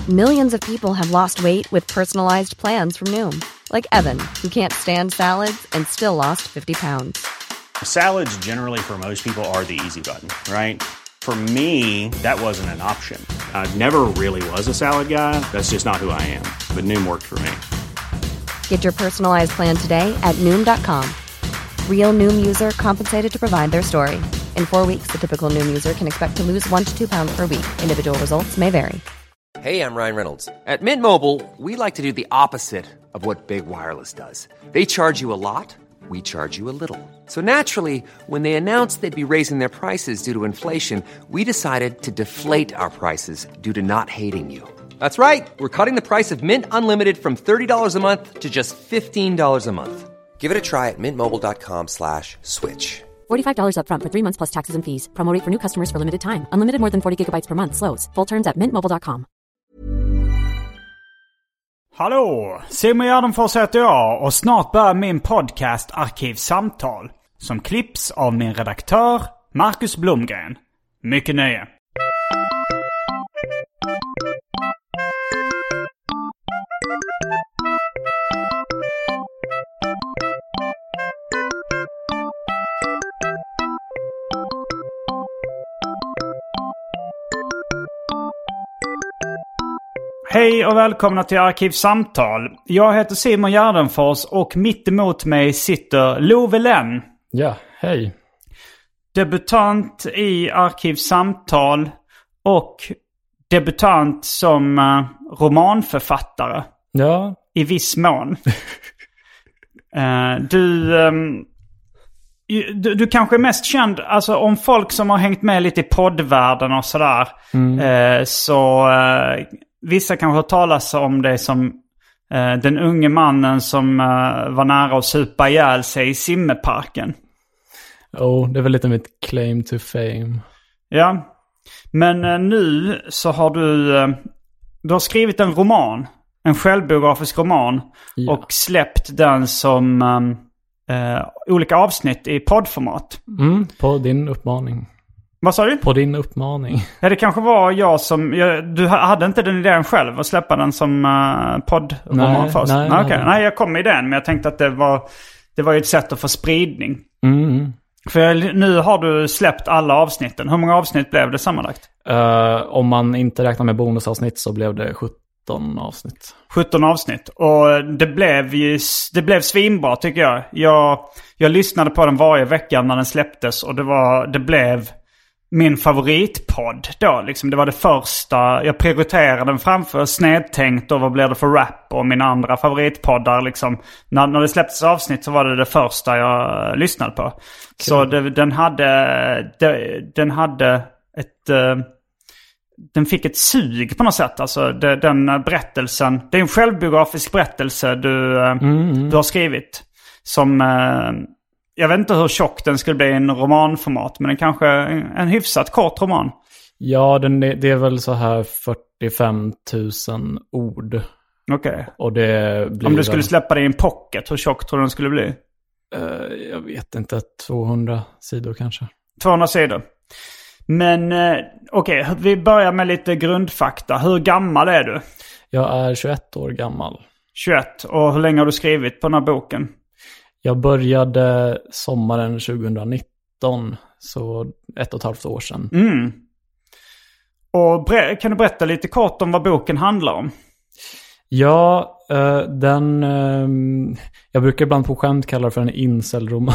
Millions of people have lost weight with personalized plans from Noom. Like Evan, who can't stand salads and still lost 50 pounds. Salads generally for most people are the easy button, right? For me, that wasn't an option. I never really was a salad guy. That's just not who I am. But Noom worked for me. Get your personalized plan today at Noom.com. Real Noom user compensated to provide their story. In 4 weeks, the typical Noom user can expect to lose 1 to 2 pounds per week. Individual results may vary. Hey, I'm Ryan Reynolds. At Mint Mobile, we like to do the opposite of what Big Wireless does. They charge you a lot, we charge you a little. So naturally, when they announced they'd be raising their prices due to inflation, we decided to deflate our prices due to not hating you. That's right. We're cutting the price of Mint Unlimited from $30 a month to just $15 a month. Give it a try at mintmobile.com/switch. $45 up front for 3 months plus taxes and fees. Promo rate for new customers for limited time. Unlimited more than 40 gigabytes per month. Slows full terms at mintmobile.com. Hallå, Simon Gärdenfors heter jag och snart börjar min podcast Arkivsamtal som klipps av min redaktör Marcus Blomgren. Mycket nöje. Hej och välkomna till Arkivsamtal. Jag heter Simon Gärdenfors och mitt emot mig sitter Love Lenn. Ja, hej. Debutant i Arkivsamtal och debutant som romanförfattare. Ja. I viss mån. Du kanske är mest känd, alltså om folk som har hängt med lite i poddvärlden och sådär. Vissa kanske har talat om det som den unge mannen som var nära att supa ihjäl sig i simmeparken. Det är väl lite mitt claim to fame. Ja, men nu så har du har skrivit en roman, en självbiografisk roman, ja. Och släppt den som olika avsnitt i poddformat. På din uppmaning. Vad sa du? På din uppmaning. Ja, det kanske var jag som... du hade inte den idén själv att släppa den som poddroman först? Nej, jag kom med idén, men jag tänkte att det var ju ett sätt att få spridning. För nu har du släppt alla avsnitten. Hur många avsnitt blev det sammanlagt? Om man inte räknar med bonusavsnitt så blev det 17 avsnitt. 17 avsnitt. Och det blev svinbra tycker jag. Jag lyssnade på den varje vecka när den släpptes och det blev min favoritpodd då. Liksom, det var det första. Jag prioriterade den framför Snedtänkt och Vad blir det för rap och mina andra favoritpoddar. Liksom. När det släpptes avsnitt så var det första jag lyssnade på. Okay. Så den fick ett sug på något sätt. Alltså den berättelsen. Det är en självbiografisk berättelse du har skrivit. Som... jag vet inte hur tjock den skulle bli i en romanformat. Men den kanske en hyfsat kort roman. Ja, det är väl så här 45 000 ord. Okej. Och det blir om du skulle släppa det i en pocket, hur tjock tror du den skulle bli? Jag vet inte, 200 sidor kanske. 200 sidor. Men okej, vi börjar med lite grundfakta. Hur gammal är du? Jag är 21 år gammal. 21. Och hur länge har du skrivit på den här boken? Jag började sommaren 2019, så 1,5 år sedan. Och kan du berätta lite kort om vad boken handlar om? Ja, jag brukar ibland på skämt kalla det för en incel-roman.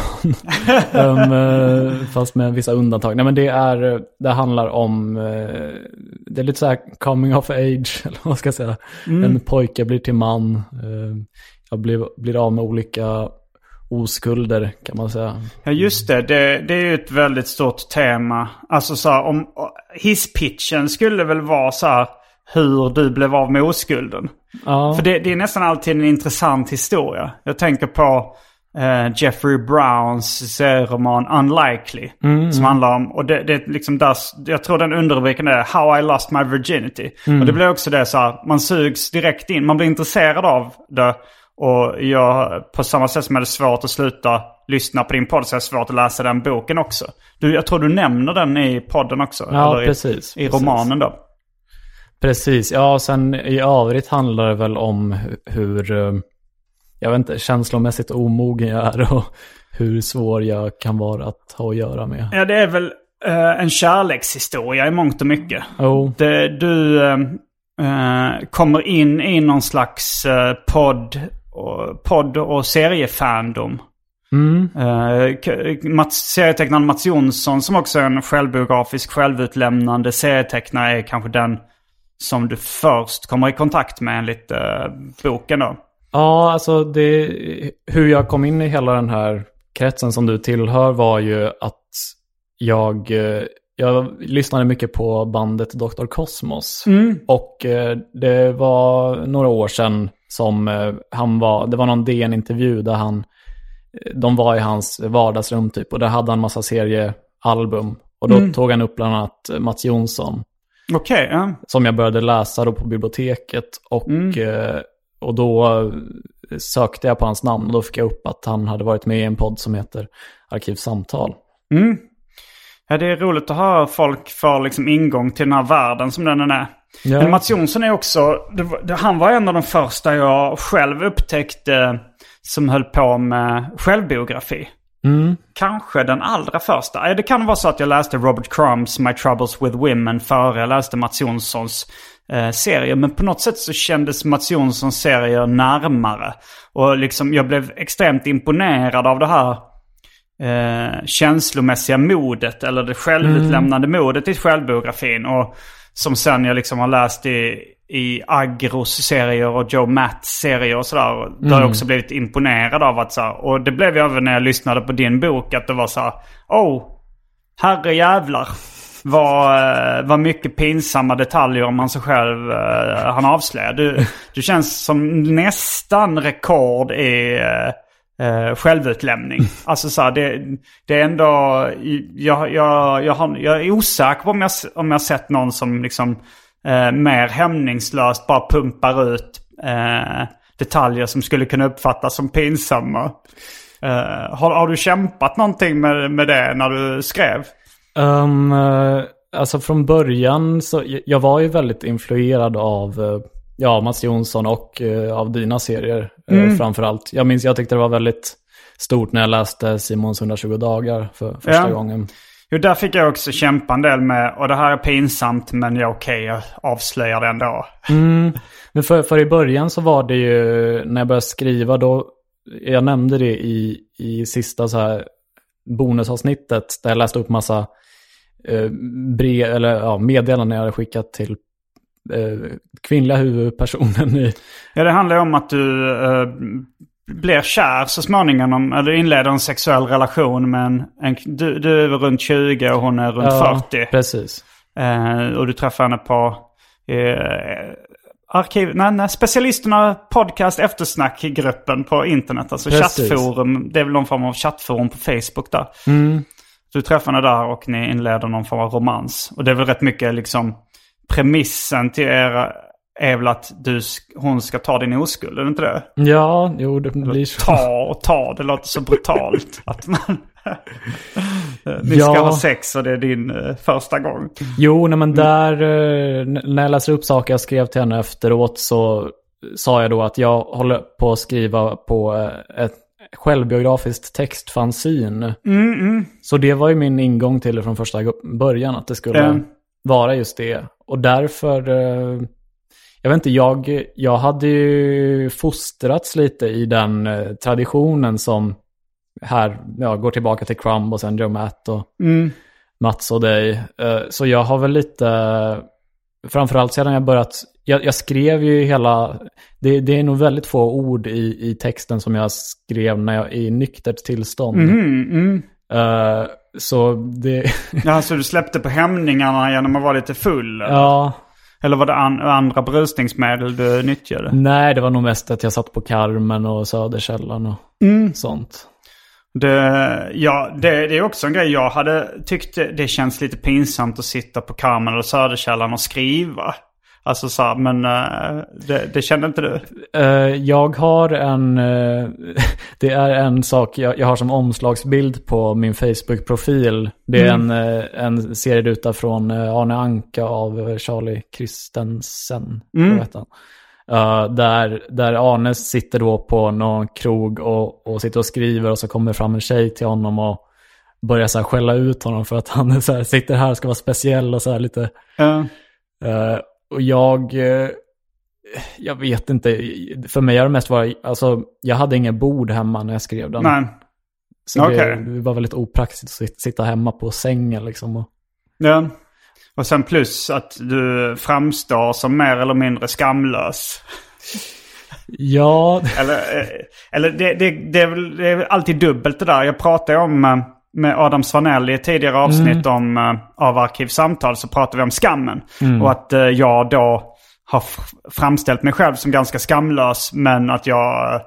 Fast med vissa undantag. Nej, men det handlar om... det är lite så här coming of age, eller vad ska jag säga. En pojke blir till man. Jag blir av med olika oskulder, kan man säga. Ja, just det. Det är ju ett väldigt stort tema. Alltså så här, om hisspitchen skulle väl vara så här, hur du blev av med oskulden. Ja. För det är nästan alltid en intressant historia. Jag tänker på Jeffrey Browns roman Unlikely. Som handlar om, och det är liksom där, jag tror den underrubriken är How I Lost My Virginity. Och det blir också det så här, man sugs direkt in, man blir intresserad av det. Och jag, på samma sätt som det är svårt att sluta lyssna på din podd, så är det svårt att läsa den boken också. Jag tror du nämner den i podden också. Ja, eller precis. I romanen då. Precis, ja, sen i övrigt handlar det väl om hur, jag vet inte, känslomässigt omogen jag är och hur svår jag kan vara att ha att göra med. Ja, det är väl en kärlekshistoria i mångt och mycket. Oh. Du kommer in i någon slags podd och seriefandom. Serietecknaren Mats Jonsson, som också är en självbiografisk, självutlämnande serietecknare, är kanske den som du först kommer i kontakt med enligt boken då. Ja, alltså hur jag kom in i hela den här kretsen som du tillhör var ju att jag lyssnade mycket på bandet Dr. Cosmos. Och det var några år sedan som det var någon DN-intervju där de var i hans vardagsrum typ, och där hade han en massa seriealbum. Och då tog han upp bland annat Mats Jonsson. Okej, ja. Som jag började läsa då på biblioteket. Och då sökte jag på hans namn och då fick jag upp att han hade varit med i en podd som heter Arkivsamtal. Ja, det är roligt att höra folk få liksom ingång till den här världen som den är. Ja. Men Mats Jonsson är också, han var en av de första jag själv upptäckte som höll på med självbiografi. Kanske den allra första. Det kan vara så att jag läste Robert Crumbs My Troubles with Women före jag läste Mats Jonssons serier. Men på något sätt så kändes Mats Jonssons serier närmare. Och liksom jag blev extremt imponerad av det här känslomässiga modet, eller det självutlämnande modet i självbiografin. Och som sen jag liksom har läst i Agros serier och Joe Matts serier och sådär. Då har jag också blivit imponerad av att så här, och det blev jag även när jag lyssnade på din bok, att det var så här: herre jävlar, vad mycket pinsamma detaljer om man sig själv han avslöjar. Du känns som nästan rekord i självutlämning. Alltså så här, det är ändå, jag är osäker på om jag sett någon som liksom mer hämningslöst bara pumpar ut detaljer som skulle kunna uppfattas som pinsamma. Har du kämpat någonting med det när du skrev? Alltså från början så jag var ju väldigt influerad av Mats Jonsson och av dina serier framförallt. Jag tyckte det var väldigt stort när jag läste Simons 120 dagar för första gången. Jo, där fick jag också kämpa en del med, och det här är pinsamt, men jag avslöjar det ändå. Men för i början så var det ju, när jag började skriva då, jag nämnde det i sista så här bonusavsnittet där jag läste upp massa meddelanden jag hade skickat till kvinnliga huvudpersonen i. Ja, det handlar om att du blir kär så småningom, eller inleder en sexuell relation med du är runt 20 och hon är runt 40. Precis. Och du träffar henne på specialisterna podcast eftersnack i gruppen på internet, alltså chattforum. Det är väl någon form av chattforum på Facebook där. Du träffar henne där och ni inleder någon form av romans. Och det är väl rätt mycket liksom premissen till er är väl att hon ska ta din oskuld, är det inte det? Ja, jo, det blir så. Ta, det låter så brutalt att man ni ska ha sex och det är din första gång. Jo, men där när jag läser upp saker jag skrev till henne efteråt så sa jag då att jag håller på att skriva på ett självbiografiskt textfanzine. Så det var ju min ingång till det från första början, att det skulle vara just det. Och därför jag vet inte, jag hade ju fostrats lite i den traditionen som här går tillbaka till Crumb och sen Joe Matt och Mats och dig. Så jag har väl lite, framförallt sedan jag börjat, jag skrev ju hela, det är nog väldigt få ord i texten som jag skrev när jag är i nyktert tillstånd. Så det... Ja, så du släppte på hämningarna genom att vara lite full? Eller? Ja. Eller var det andra berusningsmedel du nyttjade? Nej, det var nog mest att jag satt på Carmen och Söderkällan och sånt. Det är också en grej. Jag hade tyckt det känns lite pinsamt att sitta på Carmen eller Söderkällan och skriva. Alltså så här, men det kände inte du? Jag har det är en sak jag har som omslagsbild på min Facebook-profil. Det är en serieruta från Arne Anka av Charlie Christensen. Där Arne sitter då på någon krog och sitter och skriver, och så kommer fram en tjej till honom och börjar så här skälla ut honom för att han är så här, sitter här och ska vara speciell och så här lite. Och jag vet inte, för mig har det mest varit, alltså jag hade ingen bord hemma när jag skrev den. Nej. Så det var väldigt opraktiskt att sitta hemma på sängen liksom. Ja. Och sen plus att du framstår som mer eller mindre skamlös. Ja. Eller det är väl alltid dubbelt det där. Jag pratade om med Adam Svanell i ett tidigare avsnitt av Arkivsamtal, så pratade vi om skammen. Och att jag då har framställt mig själv som ganska skamlös, men att jag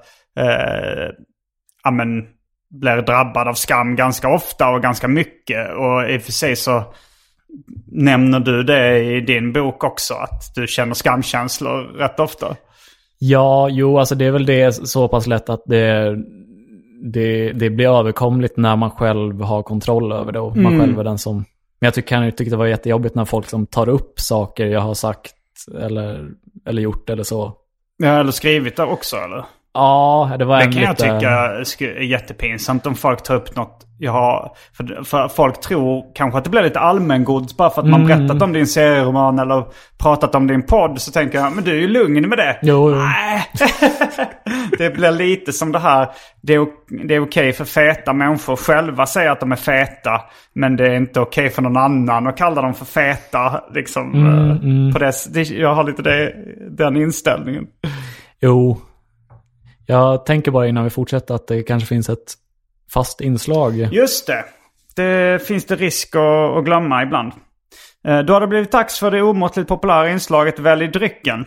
blir drabbad av skam ganska ofta och ganska mycket. Och i och för sig så nämner du det i din bok också, att du känner skamkänslor rätt ofta. Ja, alltså det är väl det så pass lätt att det blir överkomligt när man själv har kontroll över det, och man själv är den som... Men jag tycker det var jättejobbigt när folk som tar upp saker jag har sagt eller gjort eller så. Ja, eller skrivit där också, eller? Ja, det var det kan jag tycka är jättepinsamt om folk tar upp något jag har. För folk tror kanske att det blir lite allmängods bara för att man berättat om din serieroman eller pratat om din podd, så tänker jag, men du är ju lugn med det. Jo. Nej. Det blir lite som det här, det är okej för feta människor själva säga att de är feta, men det är inte okej för någon annan att kalla dem för feta liksom. På jag har lite den inställningen. Jo. Jag tänker bara innan vi fortsätter att det kanske finns ett fast inslag. Just det. Det finns det risk att glömma ibland. Då har det blivit dags för det omåttligt populära inslaget Välj drycken.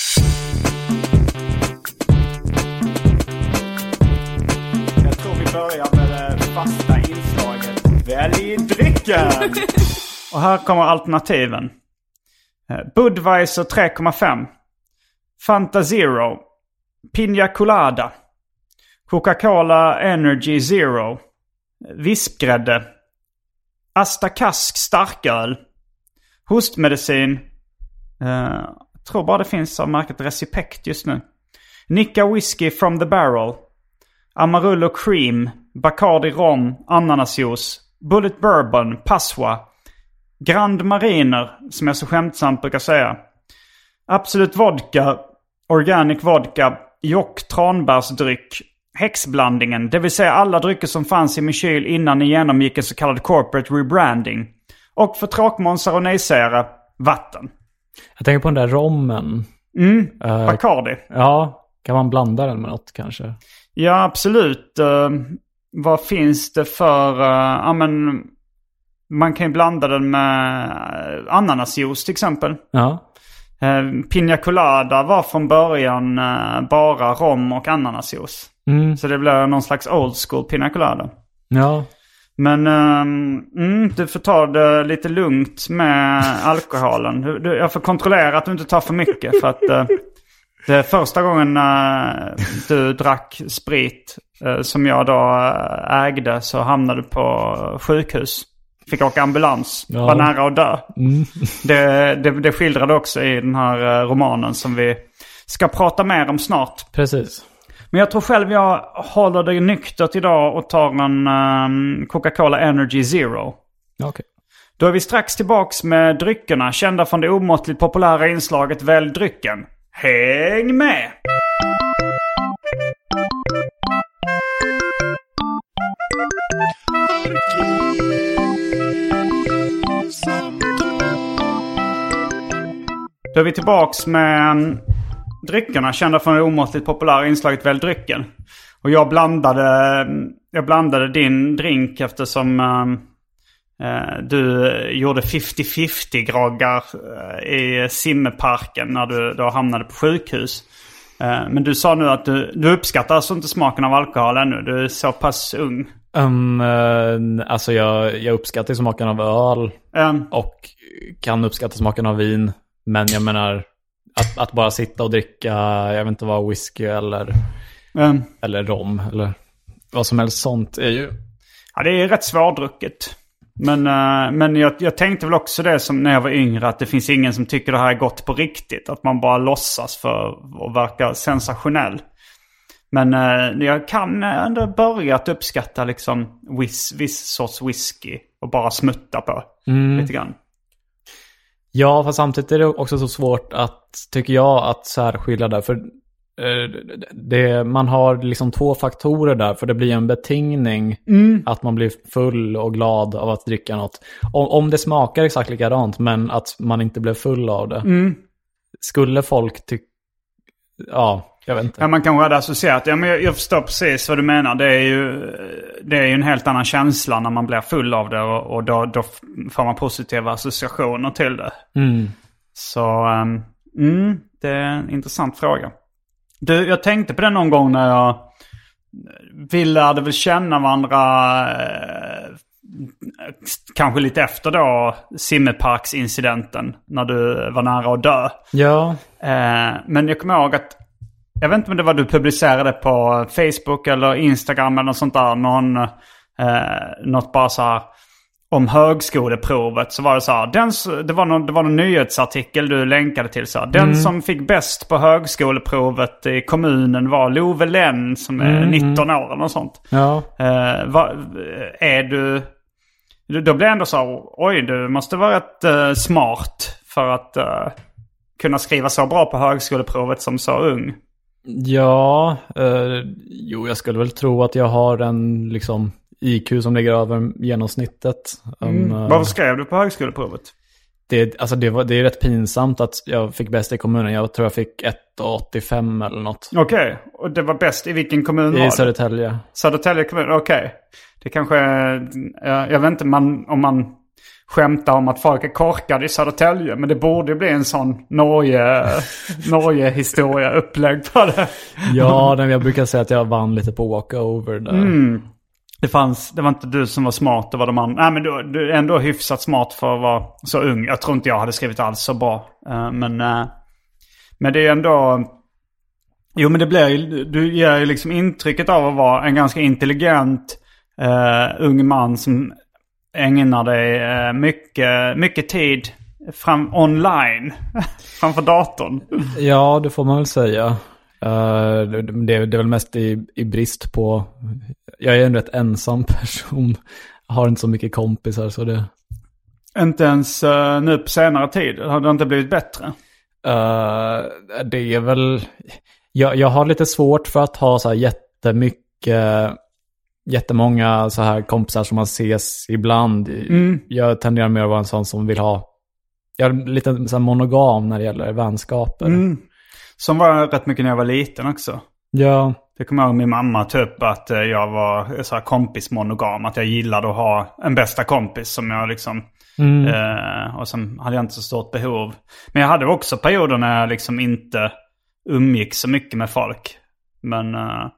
Jag tror vi börjar med det fasta inslaget Välj drycken. Och här kommer alternativen. Budweiser 3,5. Fanta Zero. Pina Colada, Coca-Cola Energy Zero, vispgrädde, Asta Kask starköl, hostmedicin, jag tror bara det finns av märket Recipect just nu, Nicka Whiskey from the Barrel, Amarillo Cream, Bacardi Rom, ananasjuice, Bullet Bourbon, Passoa, Grand Mariner, som jag så skämtsamt brukar säga, Absolut Vodka, Organic Vodka, Jock tranbärsdryck, häxblandningen, det vill säga alla drycker som fanns i min kyl innan ni genomgick en så kallad corporate rebranding. Och för tråkmånsar och nejsägare, vatten. Jag tänker på den där rommen. Bacardi. Ja, kan man blanda den med något kanske? Ja, absolut. Vad finns det för... man kan ju blanda den med ananasjuice till exempel. Ja. Pina Colada var från början bara rom och ananasjuice. Så det blev någon slags old school Pina Colada. Ja. Men du får ta det lite lugnt med alkoholen. Jag får kontrollera att du inte tar för mycket. För att det är första gången du drack sprit som jag då ägde, så hamnade du på sjukhus. Fick åka ambulans. Ja. Var nära att dö. Det skildrade också i den här romanen som vi ska prata mer om snart. Precis. Men jag tror själv jag håller det nyktert idag och tar en Coca-Cola Energy Zero. Okay. Då är vi strax tillbaks med dryckerna, kända från det omåttligt populära inslaget Välj drycken. Häng med! Då är vi tillbaks med dryckerna, kända från det omåttligt populära inslaget Välj drycken. Och jag blandade din drink eftersom du gjorde 50-50 groggar i simmeparken när du då hamnade på sjukhus. Men du sa nu att du uppskattar alltså inte smaken av alkohol ännu. Du är så pass ung. Alltså jag uppskattar smaken av öl och kan uppskatta smaken av vin. Men jag menar, att bara sitta och dricka, jag vet inte vad, whisky eller rom eller vad som helst sånt är ju... Ja, det är rätt svårdrucket. Men jag tänkte väl också det som när jag var yngre, att det finns ingen som tycker det här är gott på riktigt. Att man bara låtsas för att verka sensationell. Men jag kan ändå börja att uppskatta liksom viss sorts whisky och bara smutta på lite grann. Ja, fast samtidigt är det också så svårt tycker jag, att särskilja där. För man har liksom 2 faktorer där. För det blir en betingning att man blir full och glad av att dricka något. Om det smakar exakt likadant, men att man inte blev full av det. Skulle folk tycka... Ja, jag vet inte. Ja, man kanske hade associerat. Ja, men jag förstår precis vad du menar. Det är ju en helt annan känsla när man blir full av det. Och då får man positiva associationer till det. Så det är en intressant fråga. Jag tänkte på det någon gång när vi lärde väl känna varandra kanske lite efter då Simmerparksincidenten när du var nära att dö. Ja. Men jag kommer ihåg att jag vet inte om det var du publicerade på Facebook eller Instagram eller något sånt där, något bara så här om högskoleprovet, så var det så här, det var någon nyhetsartikel du länkade till så här, den som fick bäst på högskoleprovet i kommunen var Love Lenn som är 19 år eller något sånt. Ja. Är du då blir jag ändå så, oj, du måste vara rätt smart för att kunna skriva så bra på högskoleprovet som så ung. Ja, jag skulle väl tro att jag har en liksom IQ som ligger över genomsnittet. Vad skrev du på högskoleprovet? Det är rätt pinsamt att jag fick bäst i kommunen. Jag tror jag fick 1,85 eller något. Okej, och det var bäst i vilken kommun var det? I Södertälje. Södertälje kommun, okej. Det kanske, jag vet inte om man skämtar om att folk är korkade i Södertälje, men det borde bli en sån Norge-historia upplägg på det. Ja, jag brukar säga att jag vann lite på walkover där. Det var inte du som var smart, det var de andra. Nej, men du är ändå hyfsat smart för att vara så ung. Jag tror inte jag hade skrivit alls så bra. Men det är ändå... Jo, men du ger ju liksom intrycket av att vara en ganska intelligent ung man som ägnar dig mycket tid online framför datorn. Ja, det får man väl säga. Det är väl mest i brist på... Jag är en rätt ensam person. Jag har inte så mycket kompisar, så det... Inte ens nu på senare tid? Har det inte blivit bättre? Det är väl... Jag har lite svårt för att ha så här jättemånga så här kompisar som man ses ibland. Jag tenderar mer att vara en sån som vill ha... Jag är lite så här monogam när det gäller vänskaper. Som var rätt mycket när jag var liten också. Ja. Det kommer jag ihåg min mamma typ att jag var så här kompismonogam. Att jag gillade att ha en bästa kompis som jag liksom... och sen hade jag inte så stort behov. Men jag hade också perioder när jag liksom inte umgick så mycket med folk. Men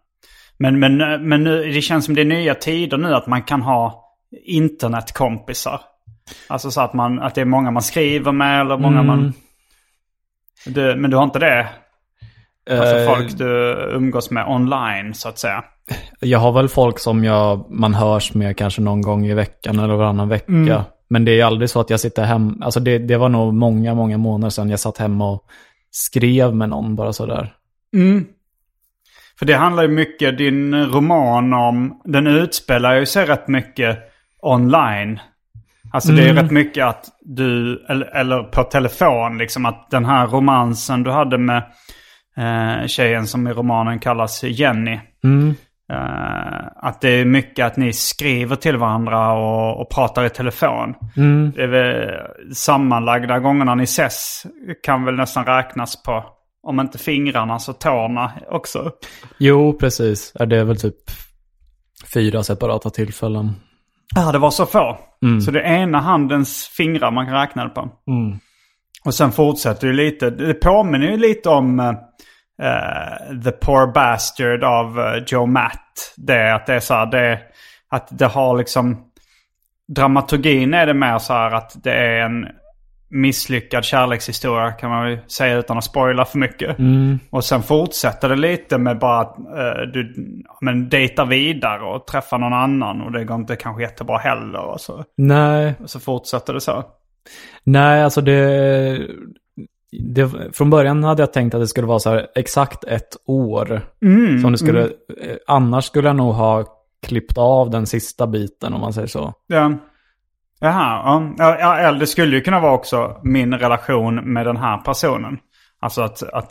nu, det känns som det är nya tider nu att man kan ha internetkompisar. Alltså så att det är många man skriver med eller många man... men du har inte det? Alltså folk du umgås med online så att säga. Jag har väl folk som man hörs med kanske någon gång i veckan eller varannan vecka. Men det är aldrig så att jag sitter hem. Alltså det var nog många månader sedan jag satt hemma och skrev med någon bara sådär. För det handlar ju mycket, din roman om, den utspelar ju sig rätt mycket online. Alltså det är rätt mycket att du, eller på telefon liksom, att den här romansen du hade med tjejen som i romanen kallas Jenny. Att det är mycket att ni skriver till varandra och pratar i telefon. Det är väl sammanlagda gångerna ni ses kan väl nästan räknas på, om inte fingrarna så tårna också. Jo, precis. Det är väl typ 4 separata tillfällen. Ja, det var så få. Så det är ena handens fingrar man kan räkna det på. Och sen fortsätter det lite. Det påminner ju lite om The Poor Bastard av Joe Matt. Att det är så här, att det har liksom... Dramaturgin är det mer så här att det är misslyckad kärlekshistoria kan man ju säga utan att spoila för mycket. Och sen fortsätter det lite med bara att du dejtar vidare och träffar någon annan och det går inte kanske jättebra heller och så. Nej. Och så fortsätter det så. Nej, alltså det från början hade jag tänkt att det skulle vara så här exakt 1 år som det skulle, annars skulle jag nog ha klippt av den sista biten om man säger så. Ja. Jaha, ja, det skulle ju kunna vara också min relation med den här personen. Alltså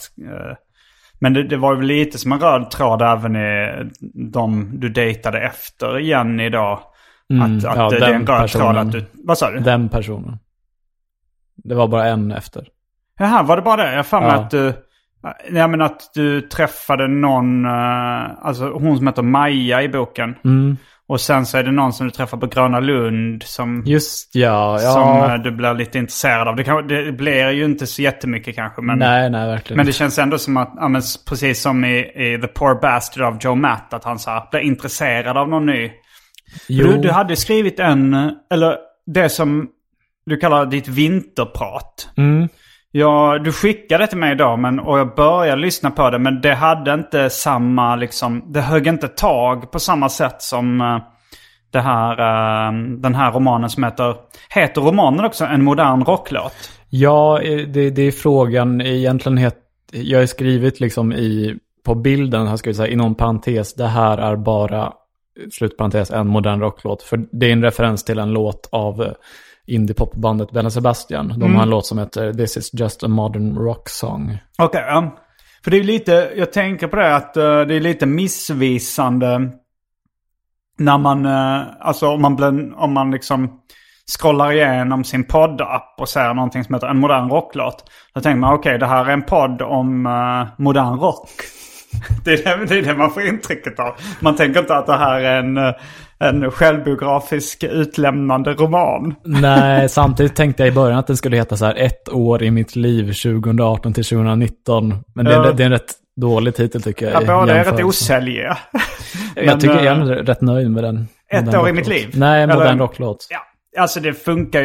men det var ju lite som en röd tråd även i de du dejtade efter igen idag. Att det är en röd tråd att du... Vad sa du? Den personen. Det var bara en efter. Jaha, var det bara det? Jag fann mig att du... Ja, men att du träffade någon... Alltså hon som heter Maja i boken. Och sen så är det någon som du träffar på Gröna Lund som... Just som du blir lite intresserad av. Det blir ju inte så jättemycket kanske. Men, nej, verkligen. Men det känns ändå som att, precis som i The Poor Bastard av Joe Matt, att han så här, blir intresserad av någon ny. Du hade skrivit eller det som du kallar ditt vinterprat. Ja, du skickade det till mig idag och jag började lyssna på det, men det hade inte samma liksom, det högg inte tag på samma sätt som den här romanen som heter romanen också En modern rocklåt. Ja, det är frågan egentligen. Jag har skrivit liksom på bilden här ska vi säga inom parentes, det här är bara slutparentes en modern rocklåt, för det är en referens till en låt av indie-popbandet Belle Sebastian. De har en låt som heter This is just a modern rock song. Okej, för det är lite, jag tänker på det att det är lite missvisande när man, alltså om man liksom scrollar igenom sin poddapp och ser någonting som heter En modern rocklåt. Då tänker man det här är en podd om modern rock. Det är det man får intrycket av. Man tänker inte att det här är en självbiografisk utlämnande roman. Nej, samtidigt tänkte jag i början att den skulle heta så här 1 år i mitt liv 2018 till 2019. Men det är en rätt dålig titel tycker jag. Ja, båda är rätt osäljiga. Jag tycker jag är rätt nöjd med den. 1 år i mitt liv? Nej, modern rocklåt. Ja, alltså det funkar ju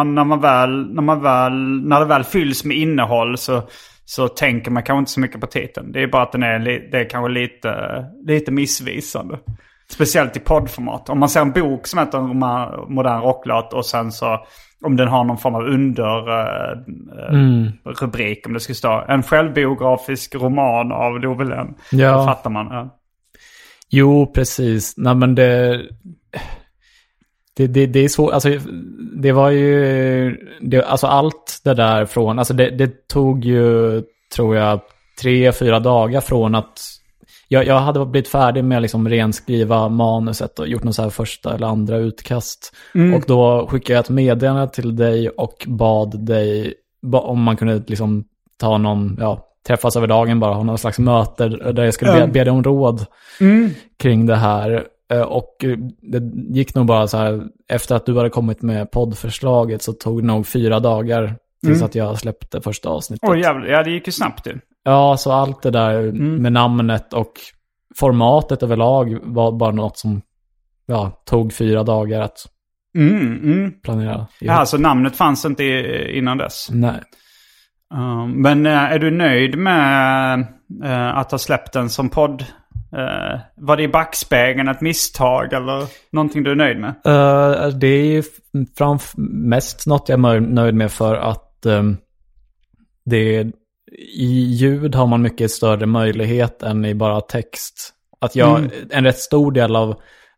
när det väl fylls med innehåll så tänker man kanske inte så mycket på titeln. Det är bara att det är kanske lite missvisande. Speciellt i poddformat. Om man ser en bok som heter Modern rocklåt och sen så om den har någon form av rubrik, om det ska stå en självbiografisk roman av Lovelen. Ja. Då fattar man. Ja. Jo, precis. Nej, men det är så, alltså det var ju alltså allt det där från, alltså det tog ju tror jag 3-4 dagar från att jag hade blivit färdig med att liksom renskriva manuset och gjort något så här första eller andra utkast. Och då skickade jag ett meddelande till dig och bad dig om man kunde liksom ta träffas över dagen, bara ha någon slags möte där jag skulle be dig om råd kring det här. Och det gick nog bara så här, efter att du hade kommit med poddförslaget så tog det nog 4 dagar tills att jag släppte första avsnittet. Jävlar, ja, det gick ju snabbt ju. Ja, så allt det där med namnet och formatet överlag var bara något som tog 4 dagar att planera. Ja, så namnet fanns inte innan dess? Nej. Men är du nöjd med att ha släppt den som podd? Var det i backspegeln ett misstag eller någonting du är nöjd med? Det är ju mest något jag är nöjd med för att i ljud har man mycket större möjlighet än i bara text. Att en rätt stor del av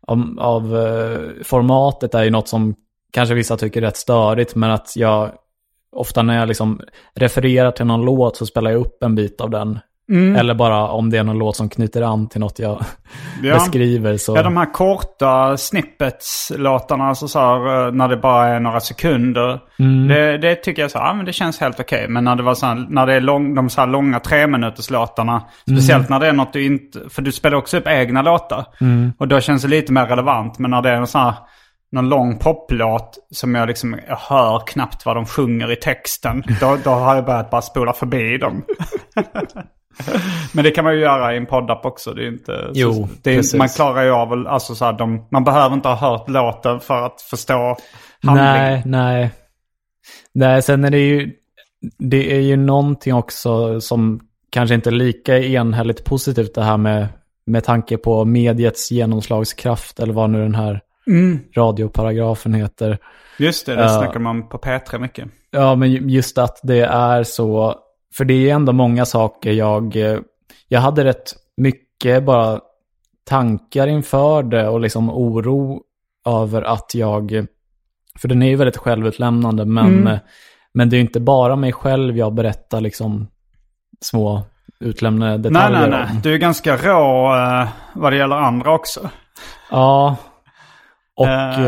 formatet är ju något som kanske vissa tycker är rätt störigt, men att jag ofta när jag liksom refererar till någon låt så spelar jag upp en bit av den. Eller bara om det är någon låt som knyter an till något jag beskriver. Så. Ja, de här korta snippets-låtarna alltså så här, när det bara är några sekunder. Det tycker jag så här, men det känns helt okej. Men när det var så här, när det är de så här långa 3-minuters-låtarna, speciellt när det är något du inte... För du spelar också upp egna låtar. Och då känns det lite mer relevant. Men när det är någon lång poplåt som jag hör knappt vad de sjunger i texten. Då har jag börjat bara spola förbi dem. Men det kan man ju göra i en poddapp också. Det är inte, jo, man klarar ju av alltså så här, man behöver inte ha hört låten för att förstå handlingen. Nej. Nej, sen är det är ju någonting också som kanske inte är lika enhälligt positivt, det här med tanke på mediets genomslagskraft, eller vad nu den här radioparagrafen heter. Just det snackar man på P3 mycket. Ja, men just att det är så, för det är ändå många saker jag hade rätt mycket bara tankar inför det och liksom oro över att för den är ju väldigt självutlämnande, men det är ju inte bara mig själv jag berättar liksom små utlämnande detaljer. Nej. Du är ganska rå vad det gäller andra också. Ja. Och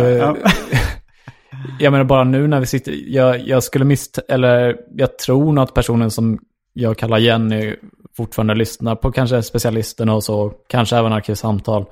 jag menar bara nu när vi sitter, jag skulle jag tror nog att personen som jag kallar Jenny fortfarande lyssnar på kanske specialisterna och så, kanske även Arkivsamtal.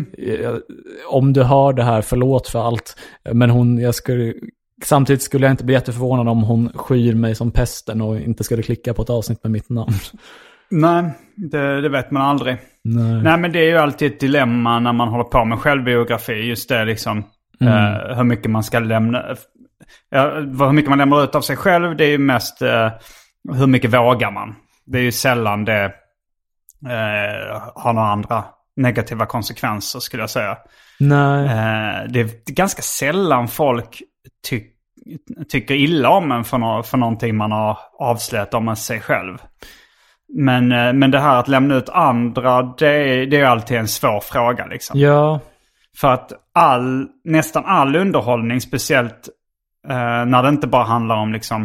Om du hör det här, förlåt för allt, men samtidigt skulle jag inte bli jätteförvånad om hon skyr mig som pesten och inte skulle klicka på ett avsnitt med mitt namn. Nej, det vet man aldrig. Nej, men det är ju alltid ett dilemma när man håller på med självbiografi. Just det liksom, hur mycket man ska lämna. Hur mycket man lämnar ut av sig själv, det är ju mest hur mycket vågar man. Det är ju sällan det har några andra negativa konsekvenser, skulle jag säga. Nej. Det är ganska sällan folk tycker illa om en för någonting man har avslöjat om sig själv. Men det här att lämna ut andra, det är alltid en svår fråga liksom. Ja. För att nästan all underhållning, speciellt när det inte bara handlar om liksom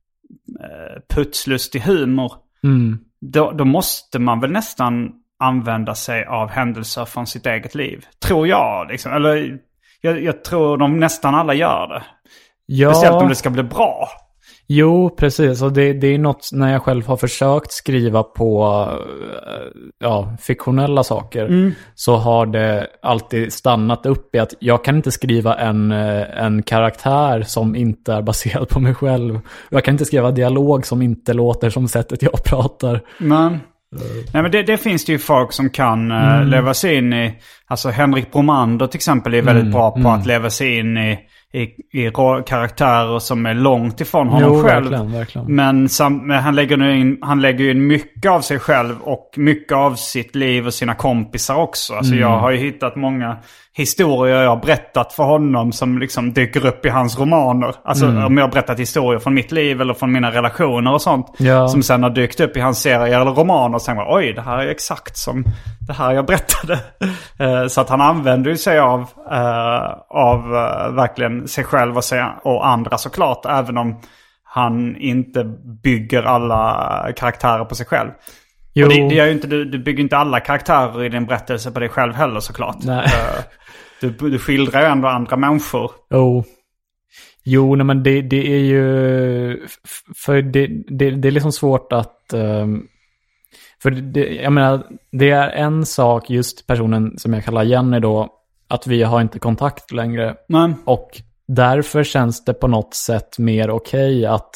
putslustig humor, då måste man väl nästan använda sig av händelser från sitt eget liv. Tror jag liksom. Eller jag tror nästan alla gör det. Ja. Speciellt om det ska bli bra. Jo, precis. Och det är något när jag själv har försökt skriva på fiktionella saker, så har det alltid stannat upp i att jag kan inte skriva en karaktär som inte är baserad på mig själv. Jag kan inte skriva dialog som inte låter som sättet jag pratar. Nej, men det finns det ju folk som kan leva sig in i. Alltså Henrik Bromander till exempel är väldigt bra på att leva sig in i karaktärer som är långt ifrån honom själv. Verkligen. Men han lägger ju in mycket av sig själv och mycket av sitt liv och sina kompisar också. Alltså jag har ju hittat många historier jag har berättat för honom som liksom dyker upp i hans romaner. Alltså om jag har berättat historier från mitt liv eller från mina relationer och sånt, som sen har dykt upp i hans serier eller romaner, och sen var oj, det här är exakt som det här jag berättade. Så att han använder ju sig av verkligen sig själv och andra såklart, även om han inte bygger alla karaktärer på sig själv. Och det gör ju inte, du bygger inte alla karaktärer i din berättelse på dig själv heller såklart. Nej. Du skildrar ju ändå andra människor. Jo, nej, men det är ju, för det är liksom svårt att för jag menar, det är en sak, just personen som jag kallar Jenny då, att vi har inte kontakt längre. Och därför känns det på något sätt mer okej att...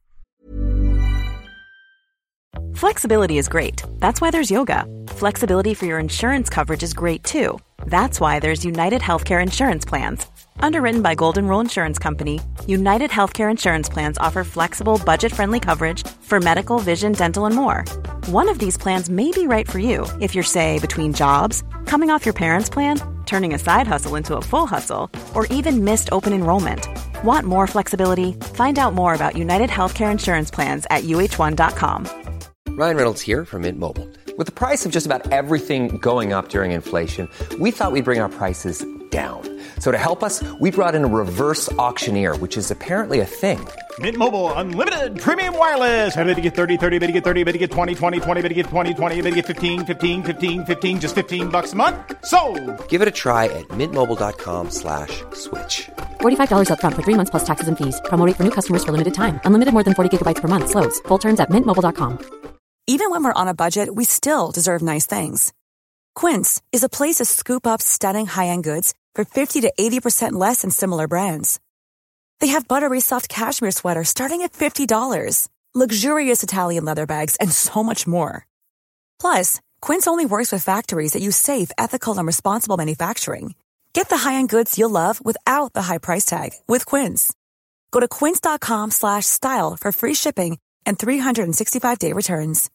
Flexibility is great. That's why there's yoga. Flexibility for your insurance coverage is great too. That's why there's United Healthcare Insurance Plans. Underwritten by Golden Rule Insurance Company, United Healthcare Insurance Plans offer flexible, budget-friendly coverage for medical, vision, dental, and more. One of these plans may be right for you if you're, say, between jobs, coming off your parents' plan, turning a side hustle into a full hustle, or even missed open enrollment. Want more flexibility? Find out more about United Healthcare Insurance Plans at uh1.com. Ryan Reynolds here from Mint Mobile. With the price of just about everything going up during inflation, we thought we'd bring our prices down. So to help us, we brought in a reverse auctioneer, which is apparently a thing. Mint Mobile Unlimited Premium Wireless. How to get 30, 30, bit to get 30, bit to get 20, 20, 20, bit to get 20, 20, bit to get 15, 15, 15, 15, just $15 a month? Sold! Give it a try at mintmobile.com/switch. $45 up front for 3 months plus taxes and fees. Promo rate for new customers for limited time. Unlimited more than 40 gigabytes per month. Slows full terms at mintmobile.com. Even when we're on a budget, we still deserve nice things. Quince is a place to scoop up stunning high-end goods for 50 to 80% less than similar brands. They have buttery soft cashmere sweaters starting at $50, luxurious Italian leather bags, and so much more. Plus, Quince only works with factories that use safe, ethical, and responsible manufacturing. Get the high-end goods you'll love without the high price tag with Quince. Go to quince.com/style for free shipping and 365-day returns.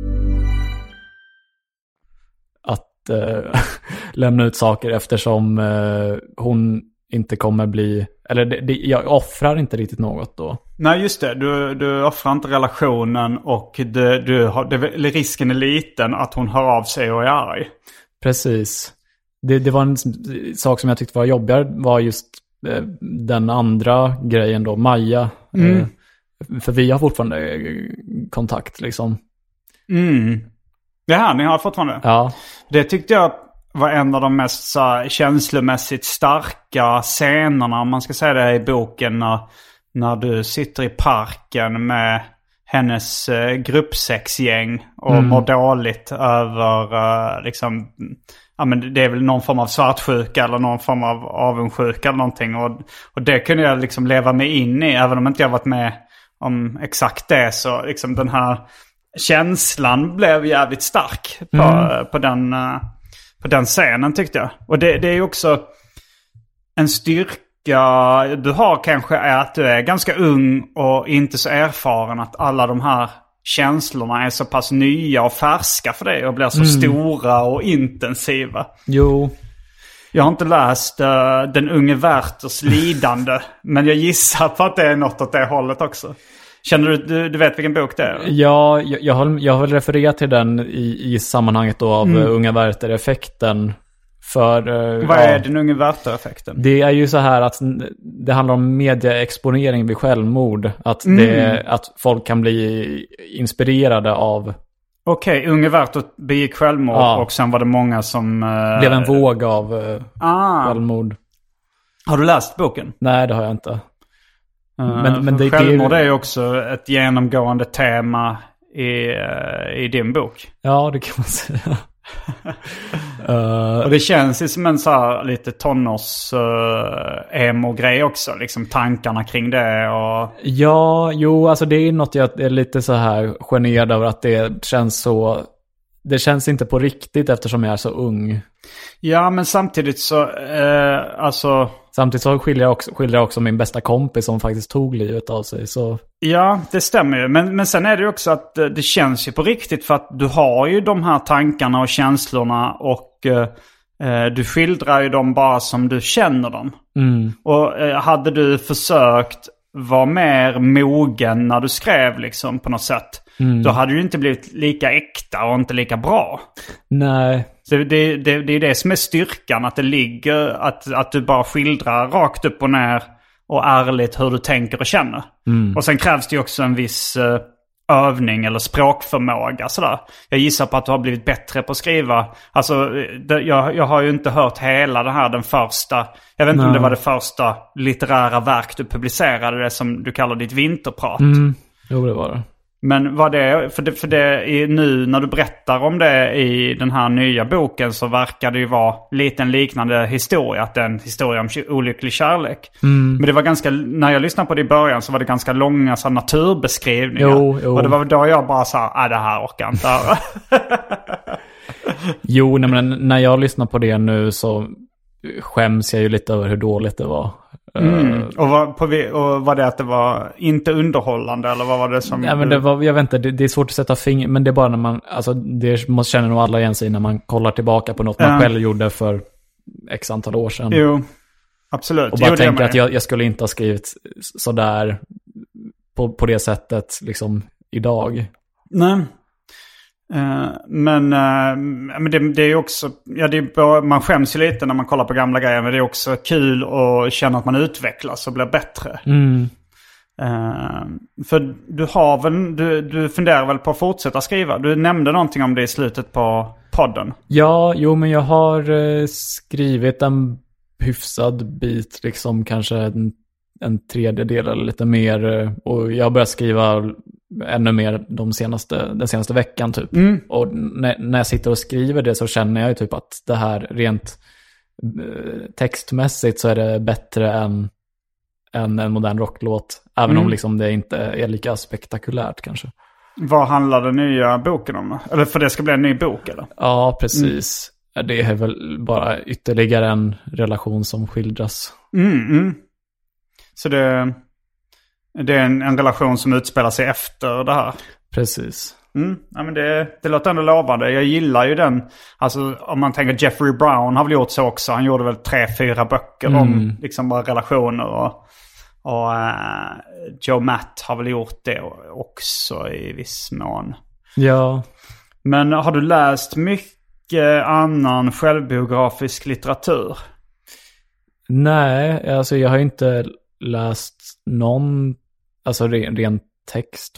Att lämna ut saker eftersom hon inte kommer bli... Eller jag offrar inte riktigt något då. Nej, just det. Du offrar inte relationen och risken är liten att hon hör av sig och är arg. Precis. Det var en sak som jag tyckte var jobbigare var just den andra grejen då, Maja. För vi har fortfarande kontakt liksom. Det här, ni har fortfarande? Ja. Det tyckte jag var en av de mest så, känslomässigt starka scenerna, om man ska säga det, i boken när du sitter i parken med hennes gruppsexgäng och mår dåligt över liksom, ja, men det är väl någon form av svartsjuka eller någon form av avundsjuka eller någonting, och det kunde jag liksom leva mig in i, även om inte jag varit med om exakt det, så liksom den här känslan blev jävligt stark på den scenen, tyckte jag. Och det är ju också en styrka du har, kanske är att du är ganska ung och inte så erfaren, att alla de här känslorna är så pass nya och färska för dig och blir så stora och intensiva. Jo. Jag har inte läst Den unge Werthers lidande, men jag gissar på att det är något åt det hållet också. Känner du vet vilken bok det är? Ja, jag har väl refererat till den i sammanhanget då av unga Werther-effekten. För, vad är den unge Werther-effekten? Det är ju så här att det handlar om medieexponering vid självmord. Att folk kan bli inspirerade av... Okej, unge Werther begick självmord och sen var det många som... blev en våg av självmord. Har du läst boken? Nej, det har jag inte. Men självmord är ju också ett genomgående tema i din bok. Ja, det kan man säga. Och det känns ju som en så här lite tonårs emo-grej också, liksom tankarna kring det och... Ja, jo, alltså det är något jag är lite så här generad över, att det känns så... Det känns inte på riktigt eftersom jag är så ung. Ja, men samtidigt så... alltså... Samtidigt så skildrar jag också min bästa kompis som faktiskt tog livet av sig. Så... Ja, det stämmer ju. Men sen är det ju också att det känns ju på riktigt, för att du har ju de här tankarna och känslorna och du skildrar ju dem bara som du känner dem. Och hade du försökt vara mer mogen när du skrev liksom på något sätt, då hade du inte blivit lika äkta och inte lika bra. Nej. Så det är det som är styrkan, att det ligger att du bara skildrar rakt upp och ner och ärligt hur du tänker och känner. Och sen krävs det ju också en viss övning eller språkförmåga sådär. Jag gissar på att du har blivit bättre på att skriva. Alltså jag har ju inte hört hela det här, den första. Jag vet inte om det var det första litterära verk du publicerade, det som du kallar ditt vinterprat. Jo, det var det. Men vad det är, för det är nu när du berättar om det i den här nya boken, så verkar det ju vara lite en liknande historia, att det är en historia om olycklig kärlek. Men det var ganska, när jag lyssnade på det i början så var det ganska långa så naturbeskrivningar. Jo. Och det var då jag bara sa, det här orkar inte. Jo, men när jag lyssnar på det nu så skäms jag ju lite över hur dåligt det var. Och var det att det var inte underhållande, eller vad var det som... Ja, men det var, jag vet inte, det är svårt att sätta finger, men det är bara när man, alltså det måste känna nog alla igen sig när man kollar tillbaka på något man själv gjorde för x antal år sedan. Jo, absolut. Och bara tänker att jag skulle inte ha skrivit sådär på det sättet liksom idag. Nej. Men det är ju också, man skäms ju lite när man kollar på gamla grejer, men det är också kul att känna att man utvecklas och blir bättre. För du funderar väl på att fortsätta skriva? Du nämnde någonting om det i slutet på podden. Ja, jo, men jag har skrivit en hyfsad bit, liksom kanske en tredjedel eller lite mer, och jag börjar skriva ännu mer den senaste veckan typ. Och när jag sitter och skriver det så känner jag ju typ att det här rent textmässigt så är det bättre än en modern rocklåt, även om liksom det inte är lika spektakulärt kanske. Vad handlar den nya boken om? Eller för det ska bli en ny bok eller? Ja, precis. Det är väl bara ytterligare en relation som skildras. Så det... Det är en relation som utspelar sig efter det här. Precis. Ja, men det låter ändå lovande. Jag gillar ju den. Alltså om man tänker Jeffrey Brown har väl gjort så också. Han gjorde väl 3-4 böcker om liksom bara relationer. Och Joe Matt har väl gjort det också i viss mån. Ja. Men har du läst mycket annan självbiografisk litteratur? Nej, alltså jag har inte läst någon, alltså ren text.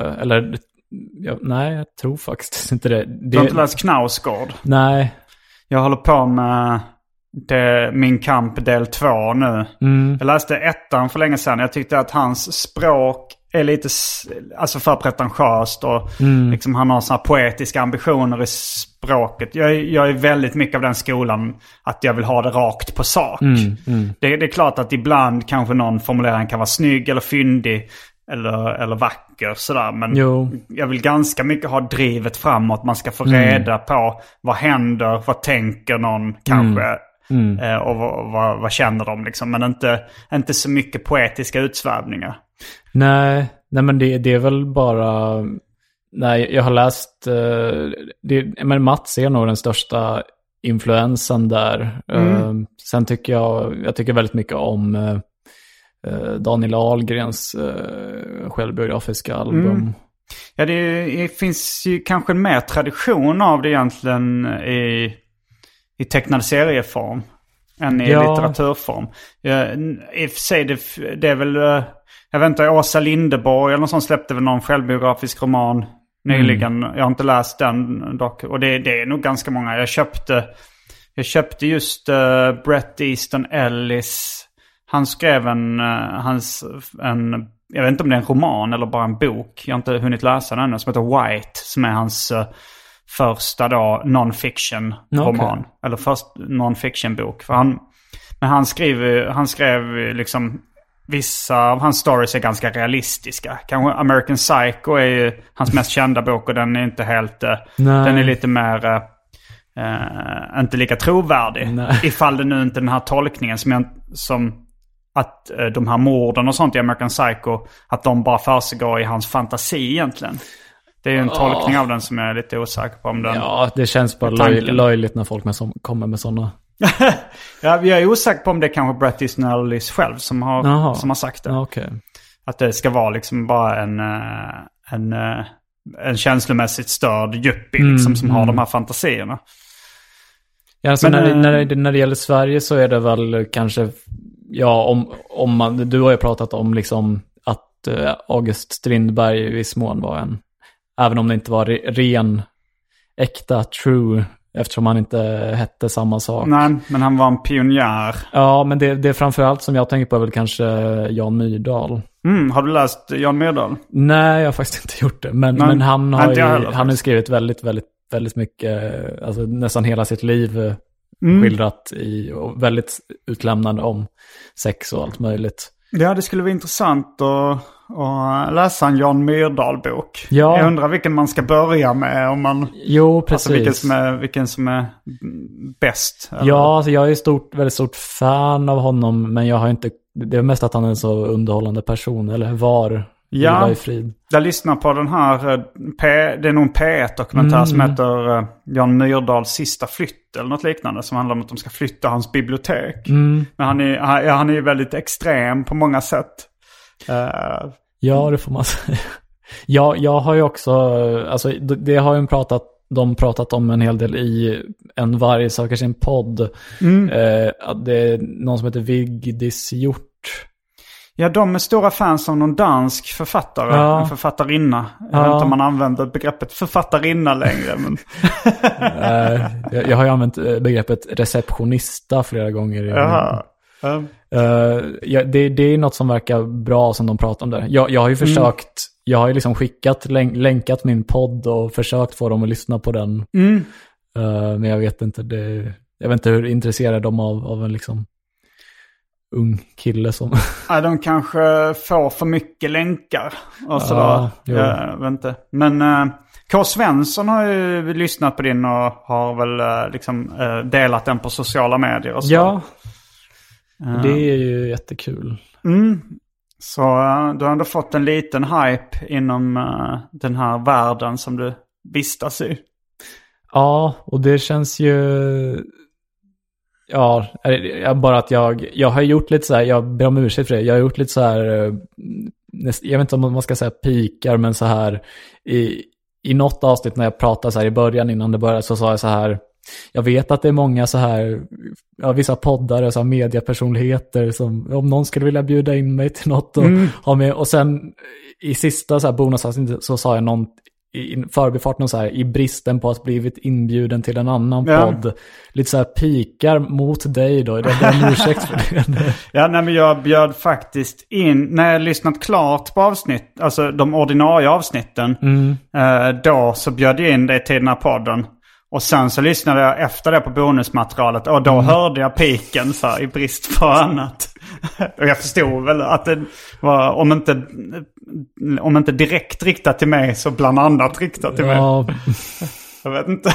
Nej, jag tror faktiskt inte det. Du har inte läst Knausgård? Nej. Jag håller på med Min kamp del 2 nu. Jag läste 1 för länge sedan. Jag tyckte att hans språk är lite alltså för pretentiöst. Och liksom han har såna poetiska ambitioner i språket. Jag är väldigt mycket av den skolan att jag vill ha det rakt på sak. Det är klart att ibland kanske någon formulering kan vara snygg eller fyndig. Eller vacker sådär. Men jag vill ganska mycket ha drivet framåt. Man ska få reda på vad händer, vad tänker någon kanske. Och vad känner de liksom. Men inte så mycket poetiska utsvävningar. Nej men det är väl bara... Nej, jag har läst... men Mats är nog den största influensen där. Sen tycker jag tycker väldigt mycket om... Daniel Ahlgrens självbiografiska album. Ja, det finns ju kanske en mer tradition av det egentligen i tecknad serieform än i litteraturform. I och för sig det är väl, jag vet inte, Åsa Linderborg eller någon som släppte väl någon självbiografisk roman nyligen. Jag har inte läst den dock. Och det är nog ganska många. Jag köpte just Bret Easton Ellis. Han skrev jag vet inte om det är en roman eller bara en bok. Jag har inte hunnit läsa den ännu. Som heter White. Som är hans första non-fiction roman. Okay. Eller först non-fiction bok. Men han skrev liksom... Vissa av hans stories är ganska realistiska. Kanske American Psycho är ju hans mest kända bok. Och den är inte helt... den är lite mer... inte lika trovärdig. Ifall det nu inte är den här tolkningen som att de här morden och sånt i American Psycho, att de bara försiggår i hans fantasi egentligen. Det är ju en tolkning av den som jag är lite osäker på om den. Ja, det känns bara löjligt när folk kommer med sådana. Ja, jag är osäker på om det är kanske Bret Easton Ellis själv som har sagt det. Okay. Att det ska vara liksom bara en känslomässigt störd yuppie liksom, som har de här fantasierna. Ja, alltså när det gäller Sverige så är det väl kanske, om man, du har ju pratat om liksom att August Strindberg i viss mån var även om det inte var ren, äkta, true, eftersom han inte hette samma sak. Nej, men han var en pionjär. Ja, men det är framförallt som jag tänker på är väl kanske Jan Myrdal. Har du läst Jan Myrdal? Nej, jag har faktiskt inte gjort det. Men han har skrivit väldigt, väldigt, väldigt mycket, alltså nästan hela sitt liv skildrat och väldigt utlämnande om sex och allt möjligt. Ja, det skulle vara intressant att läsa en Jan Myrdal-bok. Ja. Jag undrar vilken man ska börja med. Om man, jo, precis. Alltså vilken som är bäst. Eller? Ja, alltså jag är väldigt stort fan av honom, men jag har inte... Det är mest att han är en så underhållande person, eller var i frid. Jag lyssnar på den här, det är nog en P1-dokumentär som heter Jan Myrdals sista flytt eller något liknande, som handlar om att de ska flytta hans bibliotek. Men han är ju väldigt extrem på många sätt. Ja, det får man säga. Jag har ju också, alltså det har ju pratat om en hel del i En varg söker sin podd. Det är någon som heter Vigdis Hjort. Ja, de är stora fans av någon dansk författare, en författarinna. Jag vet inte om man använder begreppet författarinna längre. Men... jag har ju använt begreppet receptionista flera gånger. Det är något som verkar bra som de pratar om där. Jag har ju försökt, jag har ju liksom länkat min podd och försökt få dem att lyssna på den. Men jag vet inte hur intresserade de av en liksom ung kille som... Ja, de kanske får för mycket länkar och sådär. Jag vet inte. Men K. Svensson har ju lyssnat på din och har väl liksom delat den på sociala medier och så. Ja, det är ju jättekul. Så du har ändå fått en liten hype inom den här världen som du vistas i. Ja, och det känns ju... Ja, bara att jag har gjort lite så här, jag ber om ursäkt för det, jag har gjort lite så här, jag vet inte om man ska säga pikar, men så här, i något avsnitt när jag pratade så här i början innan det började, så sa jag så här, jag vet att det är många så här, vissa poddare, så här mediapersonligheter som, om någon skulle vilja bjuda in mig till något och ha med, och sen i sista så här bonusavsnitt så sa jag någon i förbifarten så här, i bristen på att blivit inbjuden till en annan podd, lite så här pikar mot dig då, det är en ursäkt för det. Ja, nej, men jag bjöd faktiskt in, när jag lyssnat klart på avsnitt, alltså de ordinarie avsnitten, då så bjöd jag in dig till den här podden. Och sen så lyssnade jag efter det på bonusmaterialet, och då hörde jag piken så här, i brist på annat. Och jag förstod väl att det var, om inte direkt riktat till mig, så bland annat riktat till mig. Jag vet inte.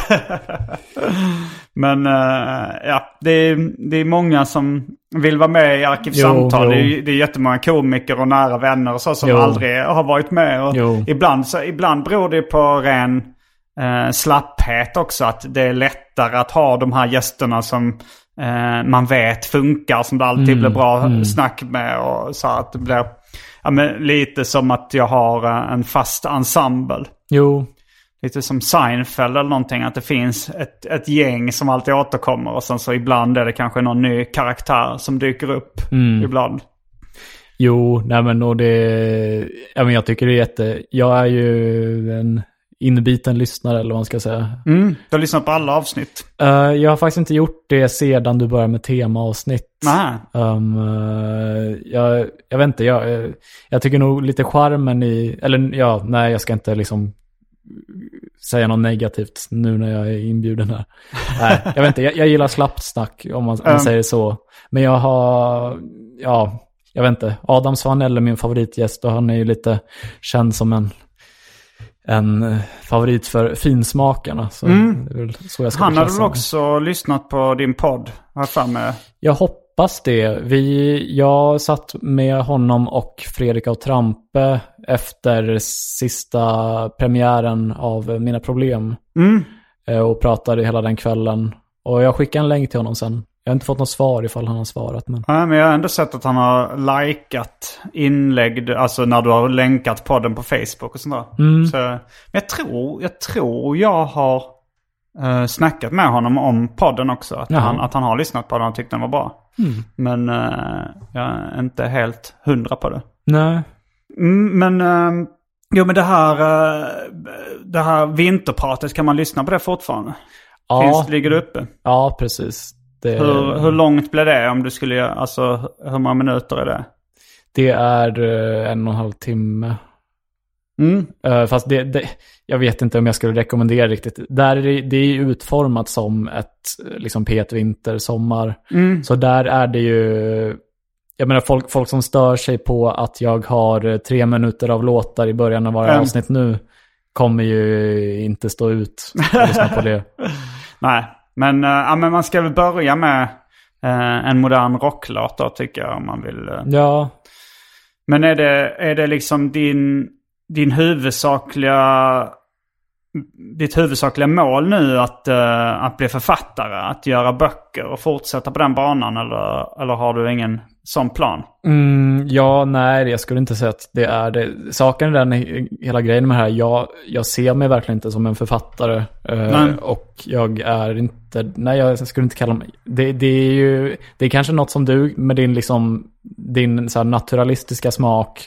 Men det är många som vill vara med i Arkivsamtal. Det är jättemånga komiker och nära vänner och så som aldrig har varit med. Och ibland beror det på ren slapphet också, att det är lättare att ha de här gästerna som man vet funkar, som det alltid blir bra snack med, och så att det blir lite som att jag har en fast ensemble. Lite som Seinfeld eller någonting, att det finns ett gäng som alltid återkommer, och sen så ibland är det kanske någon ny karaktär som dyker upp ibland. Nej men och det, jag tycker det är jag är ju en inbiten lyssnare, eller vad man ska säga. Du har lyssnat på alla avsnitt? Jag har faktiskt inte gjort det sedan du började med temaavsnitt. Jag vet inte, jag tycker nog lite charmen i, jag ska inte liksom säga något negativt nu när jag är inbjuden här. Nej, jag vet inte, jag gillar slappt snack om man säger så. Men jag har, jag vet inte, Adam Svanell är min favoritgäst, och han är ju lite känd som en favorit för finsmakarna. Så det är väl så jag ska han har väl också lyssnat på din podd, har jag för mig. Jag hoppas det. Jag satt med honom och Fredrik av Trampe efter sista premiären av Mina problem och pratade hela den kvällen. Och jag skickade en länk till honom sen. Jag har inte fått något svar ifall han har svarat. Men... Ja, men jag har ändå sett att han har likat inlägg, alltså när du har länkat podden på Facebook och sådär. Så, men jag tror jag har snackat med honom om podden också. Att han har lyssnat på den och tyckte den var bra. Men jag är inte helt 100 på det. Nej. Men det här vinterpratet, kan man lyssna på det fortfarande? Ligger det uppe? Ja, precis. Hur långt blir det om du skulle, alltså hur många minuter är det? Det är 1,5 timme. Fast jag vet inte om jag skulle rekommendera riktigt. Det är utformat som ett liksom P1 vintersommar. Så där är det ju, jag menar folk som stör sig på att jag har 3 minuter av låtar i början av varje avsnitt nu kommer ju inte stå ut och lyssna på det. Nej. Men man ska väl börja med en modern rocklåt då, tycker jag, om man vill. Ja. Men är det liksom ditt huvudsakliga mål nu att bli författare, att göra böcker och fortsätta på den banan, eller har du ingen sån plan? Nej, jag skulle inte säga att det är det. Saken är den, hela grejen med det här, jag ser mig verkligen inte som en författare, och jag är inte, jag skulle inte kalla mig, det är kanske något som du med din så här naturalistiska smak,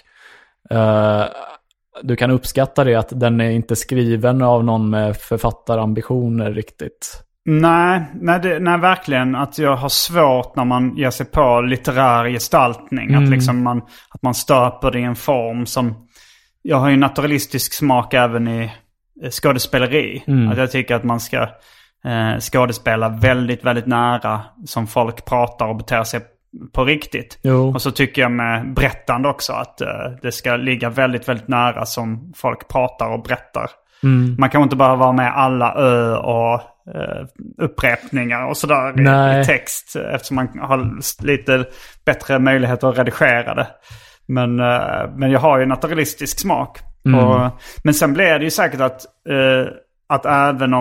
du kan uppskatta det, att den är inte skriven av någon med författarambitioner riktigt. Nej, verkligen. Att jag har svårt när man ger sig på litterär gestaltning. Att man stöper det i en form som... Jag har ju naturalistisk smak även i skådespeleri. Att jag tycker att man ska skådespela väldigt, väldigt nära som folk pratar och beter sig på riktigt. Och så tycker jag med berättande också att det ska ligga väldigt, väldigt nära som folk pratar och berättar. Man kan inte bara vara med alla och upprepningar och sådär i text, eftersom man har lite bättre möjligheter att redigera det. Men jag har ju naturalistisk smak. Men sen blir det ju säkert att även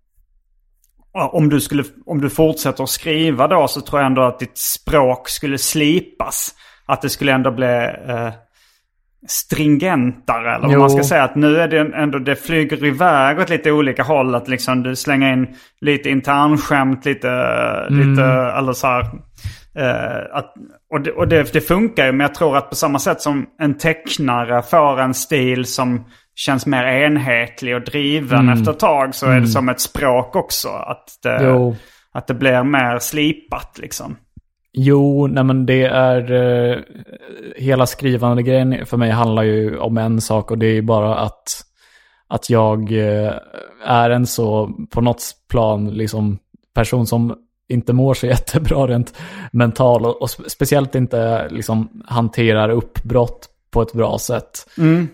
om du fortsätter att skriva då, så tror jag ändå att ditt språk skulle slipas. Att det skulle ändå bli stringentare, eller vad man ska säga. Att nu är det ändå, det flyger iväg åt lite olika håll. Att liksom du slänger in lite internskämt, lite eller så här. Och det funkar ju, men jag tror att på samma sätt som en tecknare får en stil som känns mer enhetlig och driven efter ett tag, så är det som ett språk också. Att det blir mer slipat liksom. Jo, nej men det är hela skrivande grejen för mig handlar ju om en sak, och det är ju bara att jag är en så på något plan liksom person som inte mår så jättebra rent mentalt, och speciellt inte liksom hanterar uppbrott på ett bra sätt.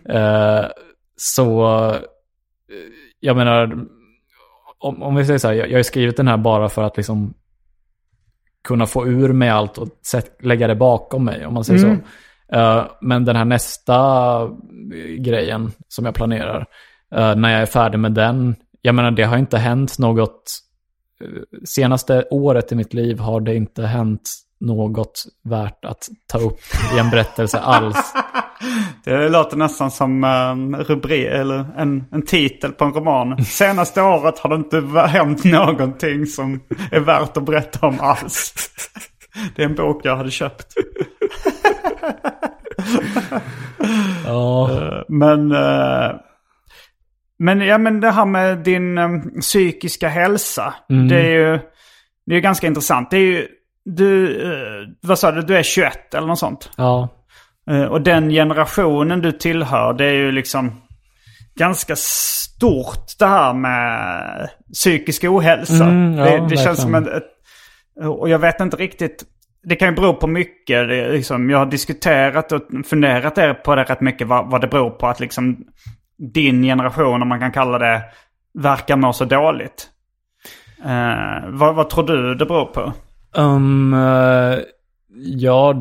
Så jag menar, om vi säger så här, jag har skrivit den här bara för att liksom kunna få ur mig allt och lägga det bakom mig, om man säger så. Men den här nästa grejen som jag planerar, när jag är färdig med den, jag menar, det har inte hänt något senaste året i mitt liv, har det inte hänt något värt att ta upp i en berättelse alls. Det låter nästan som rubrik eller en titel på en roman. Senaste året har det inte hänt någonting som är värt att berätta om alls. Det är en bok jag hade köpt. Men det här med din psykiska hälsa, det är ju ganska intressant. Det är ju vad sa du är 21 eller något sånt. Ja. Och den generationen du tillhör, det är ju liksom ganska stort det här med psykisk ohälsa. Det känns som och jag vet inte riktigt, det kan ju bero på mycket. Det är liksom, jag har diskuterat och funderat på det rätt mycket, vad det beror på att liksom din generation, om man kan kalla det, verkar må så dåligt. Vad tror du det beror på? Ja,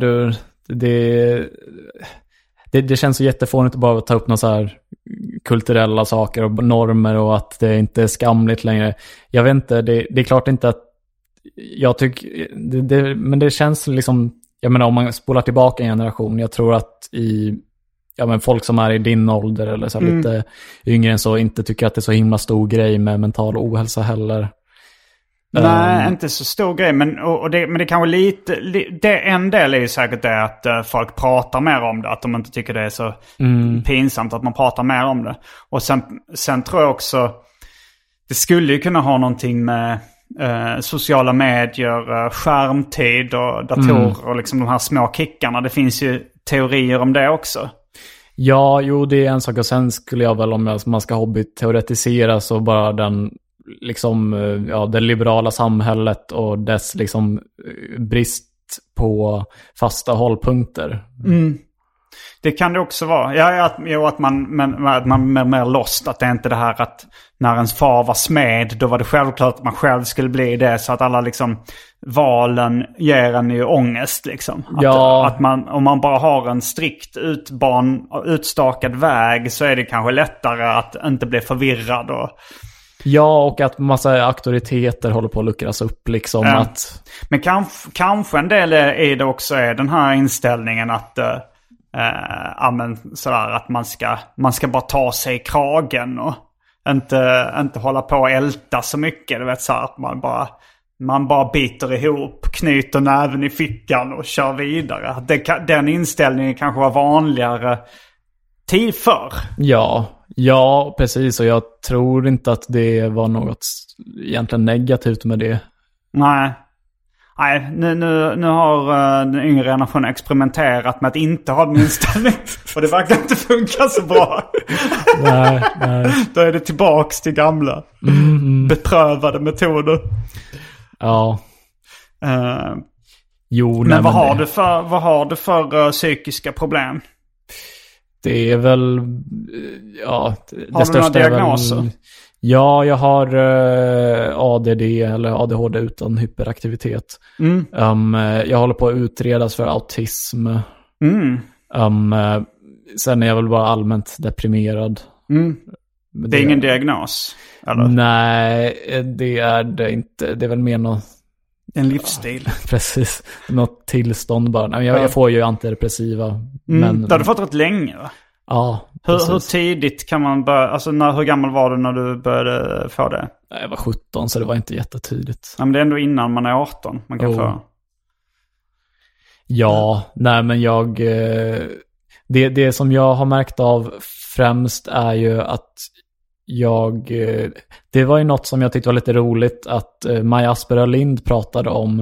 det känns så jättefånigt att bara ta upp några så här kulturella saker och normer, och att det inte är skamligt längre. Jag vet inte, det är klart inte att jag tycker men det känns liksom, jag menar, om man spolar tillbaka en generation, jag tror att folk som är i din ålder eller så lite yngre än så inte tycker att det är så himla stor grej med mental ohälsa heller. Nej, inte så stor grej, men det kanske lite en del är ju säkert det att folk pratar mer om det, att de inte tycker det är så pinsamt att man pratar mer om det. Och sen tror jag också det skulle ju kunna ha någonting med sociala medier, skärmtid och datorer och liksom de här små kickarna. Det finns ju teorier om det också. Ja, jo, det är en sak, och sen skulle jag väl, om man ska hobbyteoretisera, så bara den liksom, det liberala samhället och dess liksom brist på fasta hållpunkter. Det kan det också vara. Att man är mer lost, att det är inte det här att när ens far var smed, då var det självklart att man själv skulle bli det, så att alla liksom valen ger en ju ångest liksom. Att man, om man bara har en strikt utstakad väg, så är det kanske lättare att inte bli förvirrad och... Ja, och att massa auktoriteter håller på att luckras upp liksom. Men kanske en del är det också är den här inställningen att sådär, att man ska bara ta sig i kragen och inte hålla på och älta så mycket. Du vet, så att man bara biter ihop, knyter näven i fickan och kör vidare. Den inställningen kanske var vanligare tid förr. Ja, precis. Och jag tror inte att det var något egentligen negativt med det. Nej, nu har den yngre generationen experimenterat med att inte ha den inställning. Och det verkar inte funka så bra. Nej. Då är det tillbaks till gamla beprövade metoder. Ja. Men vad har du för psykiska problem? Det är väl... Ja, har du några diagnoser? Ja, jag har ADD eller ADHD utan hyperaktivitet. Jag håller på att utredas för autism. Sen är jag väl bara allmänt deprimerad. Det är ingen diagnos, eller? Nej, det är det inte. Det är väl mer något... En livsstil. Precis. Något tillstånd bara. Jag får ju antidepressiva. Men... Det har du fått rätt länge, va? Ja. Hur tidigt kan man börja... Alltså hur gammal var du när du började få det? Jag var 17, så det var inte jättetidigt. Ja, men det är ändå innan man är 18 man kan få. Ja, nej men jag... Det som jag har märkt av främst är ju att det var ju något som jag tyckte var lite roligt att Maja Asperö Lind pratade om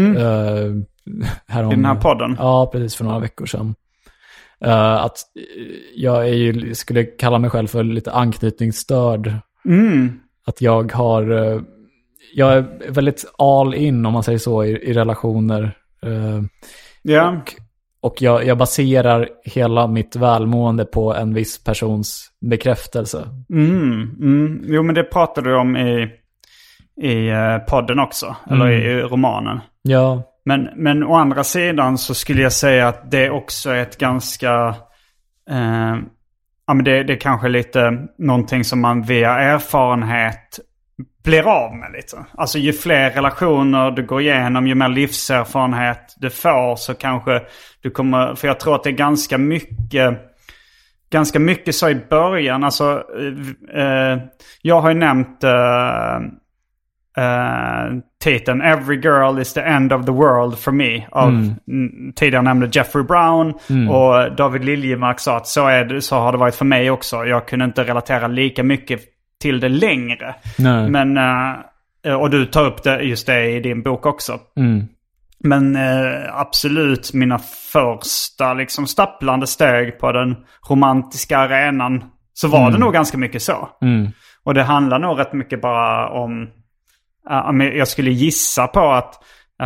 i den här podden. Ja, precis, för några veckor sedan. Att jag skulle kalla mig själv för lite anknytningsstörd. Att jag är väldigt all in, om man säger så, i relationer. Och jag baserar hela mitt välmående på en viss persons bekräftelse. Jo, men det pratade du om i podden också. Eller i romanen. Ja. Men å andra sidan så skulle jag säga att det också är ett ganska... men det är kanske lite någonting som man via erfarenhet blir av med lite. Alltså ju fler relationer du går igenom, ju mer livserfarenhet du får, så kanske du kommer... För jag tror att det är ganska mycket så i början. Alltså jag har ju nämnt titeln Every Girl is the End of the World for me av tidigare nämnde Jeffrey Brown, och David Liljemark sa att så har det varit för mig också. Jag kunde inte relatera lika mycket till det längre. Nej. Men och du tar upp just det i din bok också. Men absolut, mina första liksom stapplande steg på den romantiska arenan, så var det nog ganska mycket så. Och det handlar nog rätt mycket bara om... jag skulle gissa på att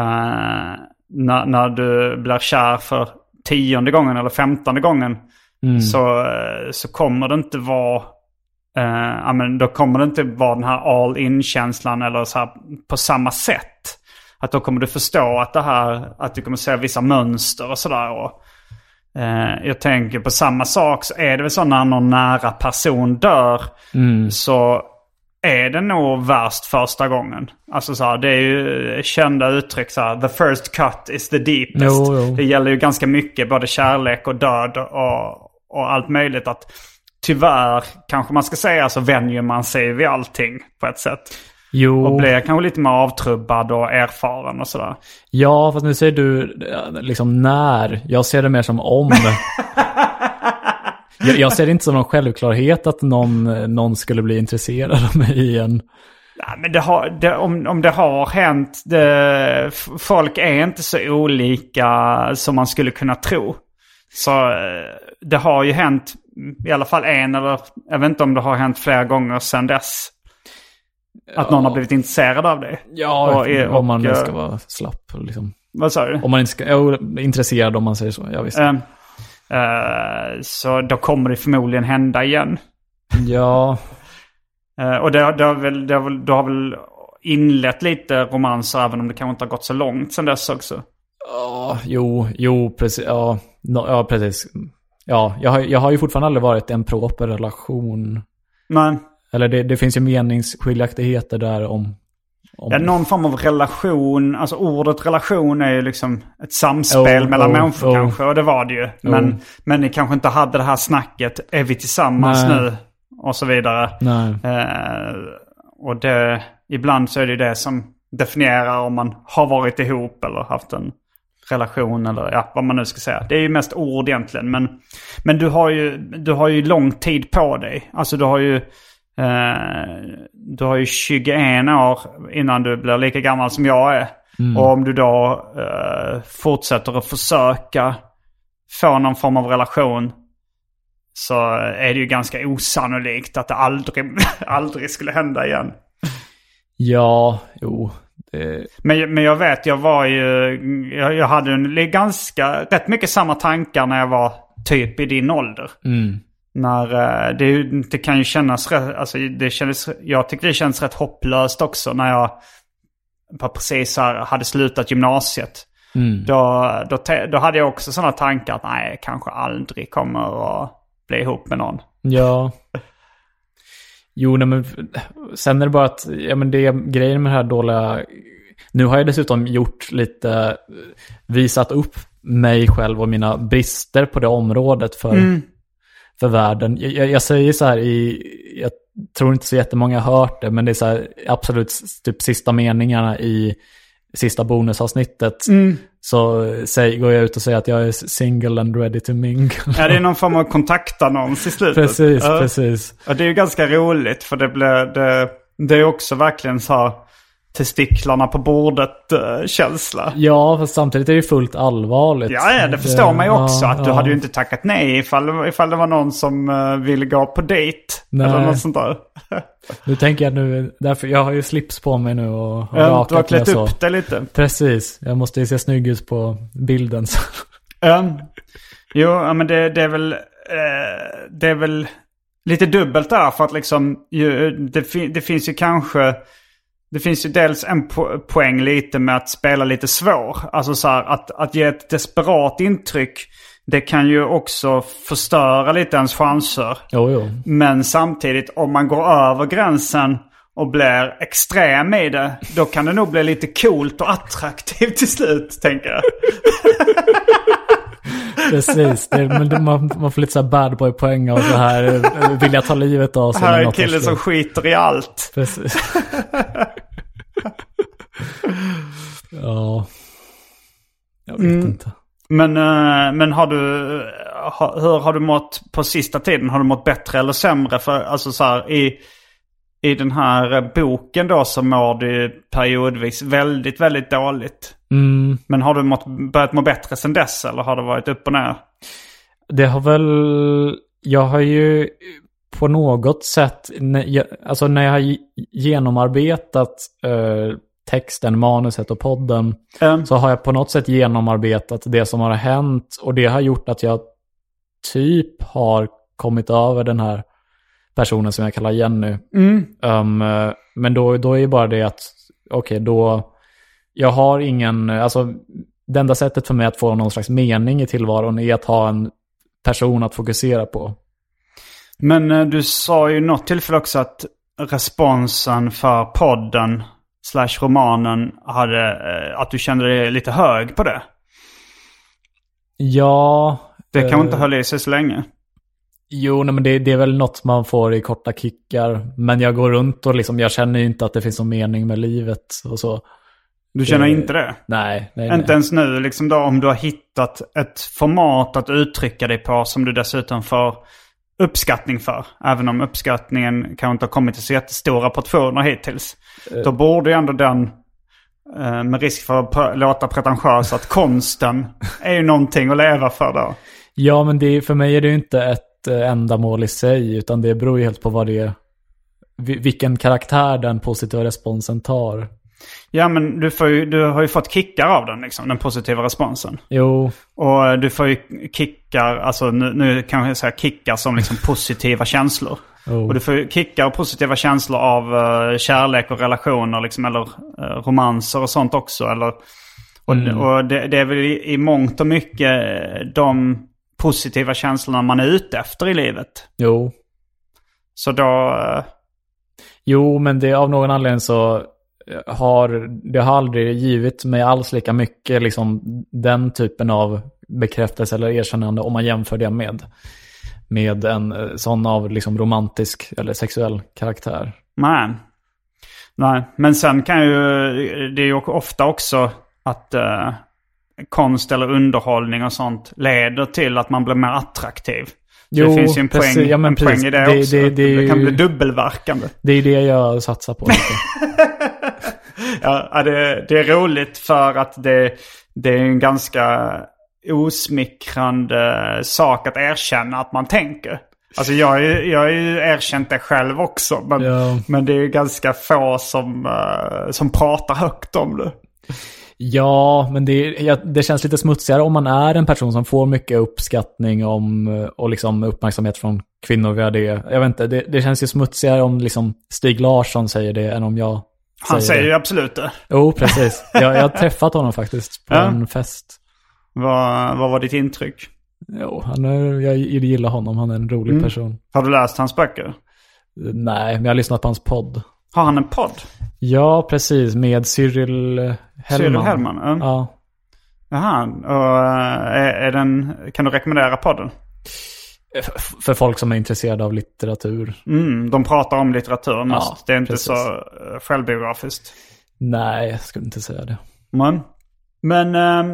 när du blir kär för 10:e gången eller 15:e gången så kommer det inte vara... då kommer det inte vara den här all-in-känslan eller så här på samma sätt. Att då kommer du förstå att du kommer se vissa mönster och sådär. Och jag tänker på samma sak, så är det väl så när någon nära person dör så är det nog värst första gången. Alltså så här, det är ju kända uttryck så här, the first cut is the deepest. Jo. Det gäller ju ganska mycket, både kärlek och död och allt möjligt, att tyvärr kanske man ska säga så vänjer man sig vid allting på ett sätt. Jo. Och blir kanske lite mer avtrubbad och erfaren och sådär. Ja, fast nu säger du liksom när. Jag ser det mer som om. jag ser det inte som någon självklarhet att någon skulle bli intresserad av mig igen. Nej, men om det har hänt, folk är inte så olika som man skulle kunna tro. Så det har ju hänt i alla fall eller jag vet inte om det har hänt flera gånger sedan dess. Att någon har blivit intresserad av det. Ja, om man ska vara slapp. Liksom. Vad sa du? Om man inte ska intresserad, om man säger så. Ja, visst. Så då kommer det förmodligen hända igen. Ja. Och du har väl inlett lite romanser, även om det kanske inte har gått så långt sedan dess också. Jo, precis. Ja, precis. Ja, jag har ju fortfarande aldrig varit en proper relation. Nej. Eller det finns ju meningsskiljaktigheter där om... Ja, någon form av relation. Alltså ordet relation är ju liksom ett samspel mellan människor kanske. Och det var det ju. Men ni kanske inte hade det här snacket. Är vi tillsammans nu? Och så vidare. Nej. Och ibland så är det det som definierar om man har varit ihop eller haft en relation, eller vad man nu ska säga. Det är ju mest ord egentligen. Men du har ju lång tid på dig. Alltså du har ju 21 år innan du blir lika gammal som jag är. Och om du då fortsätter att försöka få någon form av relation, så är det ju ganska osannolikt att det aldrig skulle hända igen. Ja, jo. Men jag vet, jag hade rätt mycket samma tankar när jag var typ i din ålder. När det kan ju kännas alltså jag tycker det känns rätt hopplöst också när jag precis hade slutat gymnasiet. Då hade jag också sådana tankar att nej, jag kanske aldrig kommer att bli ihop med någon. Ja. Jo, nej, men sen är det bara att det är grejen med det här dåliga. Nu har jag dessutom gjort lite, visat upp mig själv och mina brister på det området för världen. Jag säger så här jag tror inte så jättemånga har hört det, men det är så här, absolut typ sista meningarna i sista bonusavsnittet så går jag ut och säger att jag är single and ready to mingle. Ja, det är någon form av kontaktannons i slutet. Precis. Och det är ju ganska roligt, för det är också verkligen så här testiklarna på bordet känsla. Ja, fast samtidigt är det fullt allvarligt. Ja, det förstår man ju också. Att du hade ju inte tackat nej ifall det var någon som ville gå på dejt. Eller något sånt där. Nu tänker jag därför jag har ju slips på mig nu och rakat. Du har klätt upp det lite. Precis, jag måste ju se snygg ut på bilden. Jo, men det är väl lite dubbelt där, för att liksom det finns ju kanske. Det finns ju dels en poäng lite med att spela lite svår. Alltså så här, att ge ett desperat intryck, det kan ju också förstöra lite ens chanser. Jo. Men samtidigt, om man går över gränsen och blir extrem i det, då kan det nog bli lite coolt och attraktivt till slut, tänker jag. Precis, man får lite så här bad boy-poäng och så här vill jag ta livet av sig. Här är en kille som skiter i allt. Precis. Ja. Jag vet inte. Men hur har du mått på sista tiden? Har du mått bättre eller sämre? För alltså så här, i den här boken då så mår du periodvis väldigt, väldigt dåligt. Men har du börjat må bättre sedan dess, eller har det varit upp och ner? Det har väl... Jag har ju på något sätt... Alltså när jag har genomarbetat texten, manuset och podden så har jag på något sätt genomarbetat det som har hänt. Och det har gjort att jag typ har kommit över den här personen som jag kallar Jenny. Men då är ju bara det att då jag har ingen, alltså det enda sättet för mig att få någon slags mening i tillvaron är att ha en person att fokusera på. Men du sa ju något tillfälle också att responsen för podden / romanen hade, att du kände dig lite hög på det. Ja. Det kan inte hålla i sig så länge. Jo, nej, men det är väl något man får i korta kickar. Men jag går runt och liksom, jag känner ju inte att det finns någon mening med livet och så. Du känner inte det? Nej. Inte ens nu liksom då, om du har hittat ett format att uttrycka dig på som du dessutom får uppskattning för. Även om uppskattningen kanske inte har kommit till så jättestora portioner hittills. Då borde ju ändå den, med risk för att låta pretentiös, att konsten är ju någonting att leva för då. Ja, men för mig är det ju inte ett ändamål i sig, utan det beror ju helt på vad det är, vilken karaktär den positiva responsen tar. Ja, men du har ju fått kickar av den liksom, den positiva responsen. Jo. Och du får ju kickar, alltså nu kan jag säga kickar som liksom positiva känslor. Och du får ju kickar och positiva känslor av kärlek och relationer liksom, eller romanser och sånt också. Och det är väl i mångt och mycket de positiva känslorna man är ute efter i livet. Jo. Så då... Jo, men det av någon anledning så det har aldrig givit mig alls lika mycket liksom den typen av bekräftelse eller erkännande om man jämför det med en sån av liksom romantisk eller sexuell karaktär. Nej, men sen kan ju det är ju ofta också att konst eller underhållning och sånt leder till att man blir mer attraktiv. Jo, det finns ju en poäng i det också. Det kan bli dubbelverkande. Det är det jag satsar på. Ja, det är roligt för att det är en ganska osmickrande sak att erkänna att man tänker. Alltså jag har ju erkänt det själv också. Men det är ganska få som pratar högt om det. Ja, men det känns lite smutsigare om man är en person som får mycket uppskattning och liksom uppmärksamhet från kvinnor via det. Jag vet inte, det känns ju smutsigare om liksom Stig Larsson säger det än om jag Han säger ju absolut det. Jo, precis. Jag har träffat honom faktiskt på en fest. Vad var ditt intryck? Jo, jag gillar honom. Han är en rolig person. Har du läst hans böcker? Nej, men jag har lyssnat på hans podd. Har han en podd? Ja, precis. Med Cyril Hellman. Cyril Hellman? Ja. Jaha, och kan du rekommendera podden? För folk som är intresserade av litteratur. De pratar om litteratur mest. Ja, det är inte precis. så självbiografiskt. Nej, jag skulle inte säga det. Men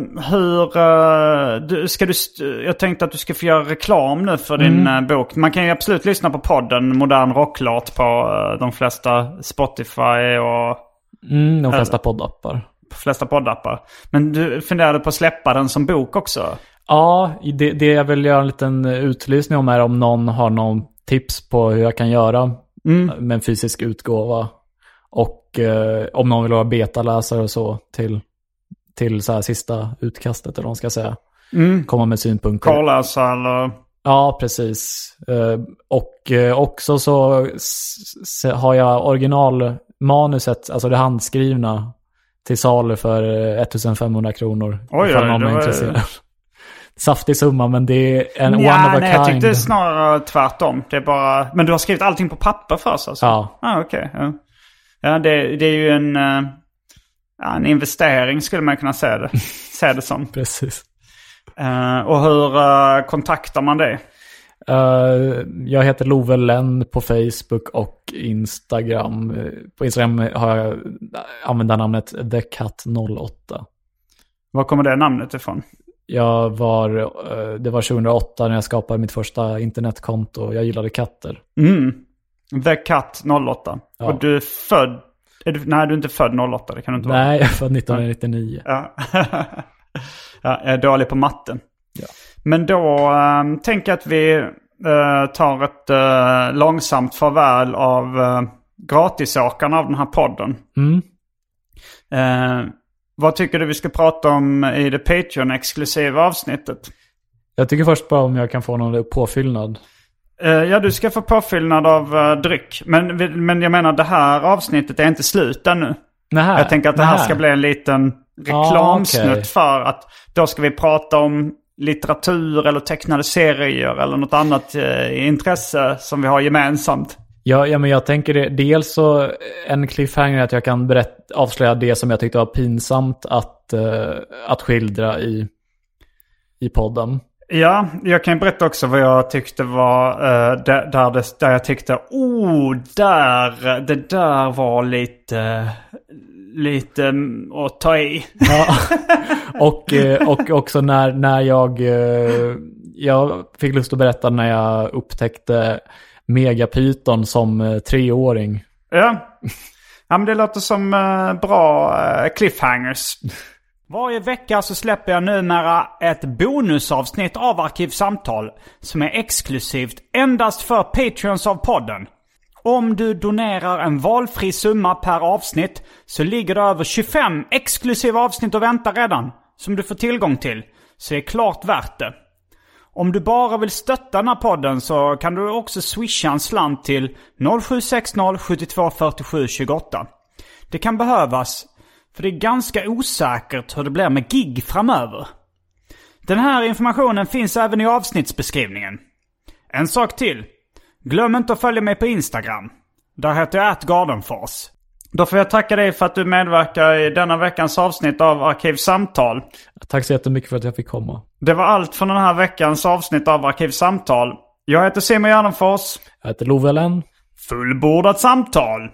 jag tänkte att du ska få göra reklam nu för din bok. Man kan ju absolut lyssna på podden Modern Rocklåt på de flesta Spotify och... de flesta poddappar. Men du funderade på att släppa den som bok också? Ja, det jag vill göra en liten utlysning om är om någon har någon tips på hur jag kan göra med en fysisk utgåva. Och om någon vill vara betaläsare och så till så här sista utkastet eller vad man ska säga. Komma med synpunkter. Korläsa eller... Ja, precis. Och också så har jag originalmanuset, alltså det handskrivna, till salu för 1500 kronor. Ifall någon är intresserad. Saftig summa, men det är en one of a kind. Jag tyckte snarare tvärtom. Det är bara... Men du har skrivit allting på papper först alltså? Ja. Okej. Ja, det är ju en investering skulle man kunna se det som. Precis. Och hur kontaktar man det? Jag heter Love Lenn på Facebook och Instagram. På Instagram har jag användarnamnet TheCat08. Var kommer det namnet ifrån? Det var 2008 när jag skapade mitt första internetkonto. Jag gillade katter. TheCat08. Ja. Och du är född... Nej, du är inte född 08. Det kan du inte vara. Nej, jag är född 1999. Ja. Ja, jag är dålig på matten. Ja. Men då tänker jag att vi tar ett långsamt farväl av gratisåkarna av den här podden. Vad tycker du vi ska prata om i det Patreon-exklusiva avsnittet? Jag tycker först bara om jag kan få någon påfyllnad. Ja, du ska få påfyllnad av dryck. Men jag menar, det här avsnittet är inte slut ännu. Nähä, jag tänker att det här ska bli en liten reklamsnutt för att då ska vi prata om litteratur eller tecknade serier eller något annat intresse som vi har gemensamt. Ja, men jag tänker det. Dels så en cliffhanger att jag kan avslöja det som jag tyckte var pinsamt att skildra i podden. Ja, jag kan berätta också vad jag tyckte var där jag tyckte det där var lite att ta i. Ja. och också när jag fick lust att berätta när jag upptäckte Megapyton som 3-åring. Ja, men det låter som bra cliffhangers. Varje vecka så släpper jag numera ett bonusavsnitt av Arkivsamtal som är exklusivt endast för Patreons av podden. Om du donerar en valfri summa per avsnitt så ligger det över 25 exklusiva avsnitt och väntar redan som du får tillgång till. Så det är klart värt det. Om du bara vill stötta den här podden så kan du också swisha en slant till 0760 72 47 28. Det kan behövas. För det är ganska osäkert hur det blir med gig framöver. Den här informationen finns även i avsnittsbeskrivningen. En sak till. Glöm inte att följa mig på Instagram. Där heter jag @Gardenfors. Då får jag tacka dig för att du medverkar i denna veckans avsnitt av Arkivsamtal. Tack så jättemycket för att jag fick komma. Det var allt från den här veckans avsnitt av Arkivsamtal. Jag heter Simon Gärdenfors. Jag heter Love Lenn. Fullbordat samtal.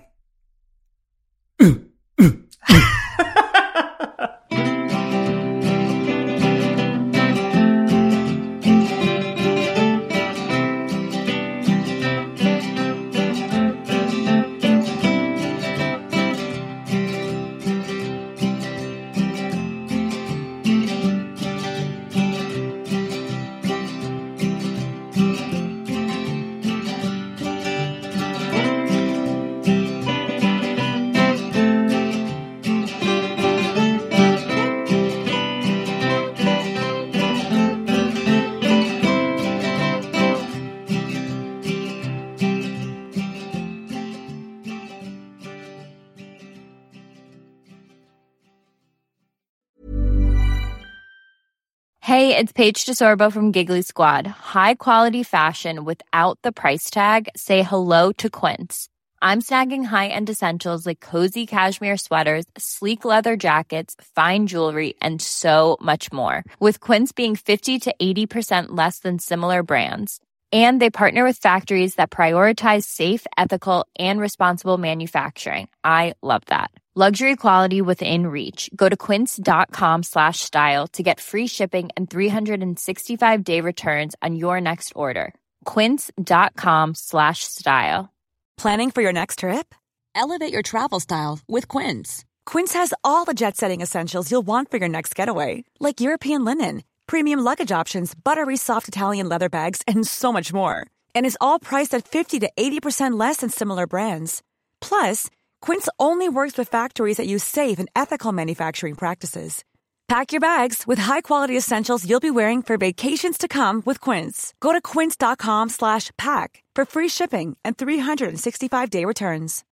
Hey, it's Paige DeSorbo from Giggly Squad. High quality fashion without the price tag. Say hello to Quince. I'm snagging high-end essentials like cozy cashmere sweaters, sleek leather jackets, fine jewelry, and so much more. With Quince being 50 to 80% less than similar brands. And they partner with factories that prioritize safe, ethical, and responsible manufacturing. I love that. Luxury quality within reach. Go to quince.com/style to get free shipping and 365-day returns on your next order. Quince.com/style. Planning for your next trip? Elevate your travel style with Quince. Quince has all the jet-setting essentials you'll want for your next getaway, like European linen, premium luggage options, buttery soft Italian leather bags, and so much more. And is all priced at 50 to 80% less than similar brands. Plus, Quince only works with factories that use safe and ethical manufacturing practices. Pack your bags with high-quality essentials you'll be wearing for vacations to come with Quince. Go to quince.com/pack for free shipping and 365-day returns.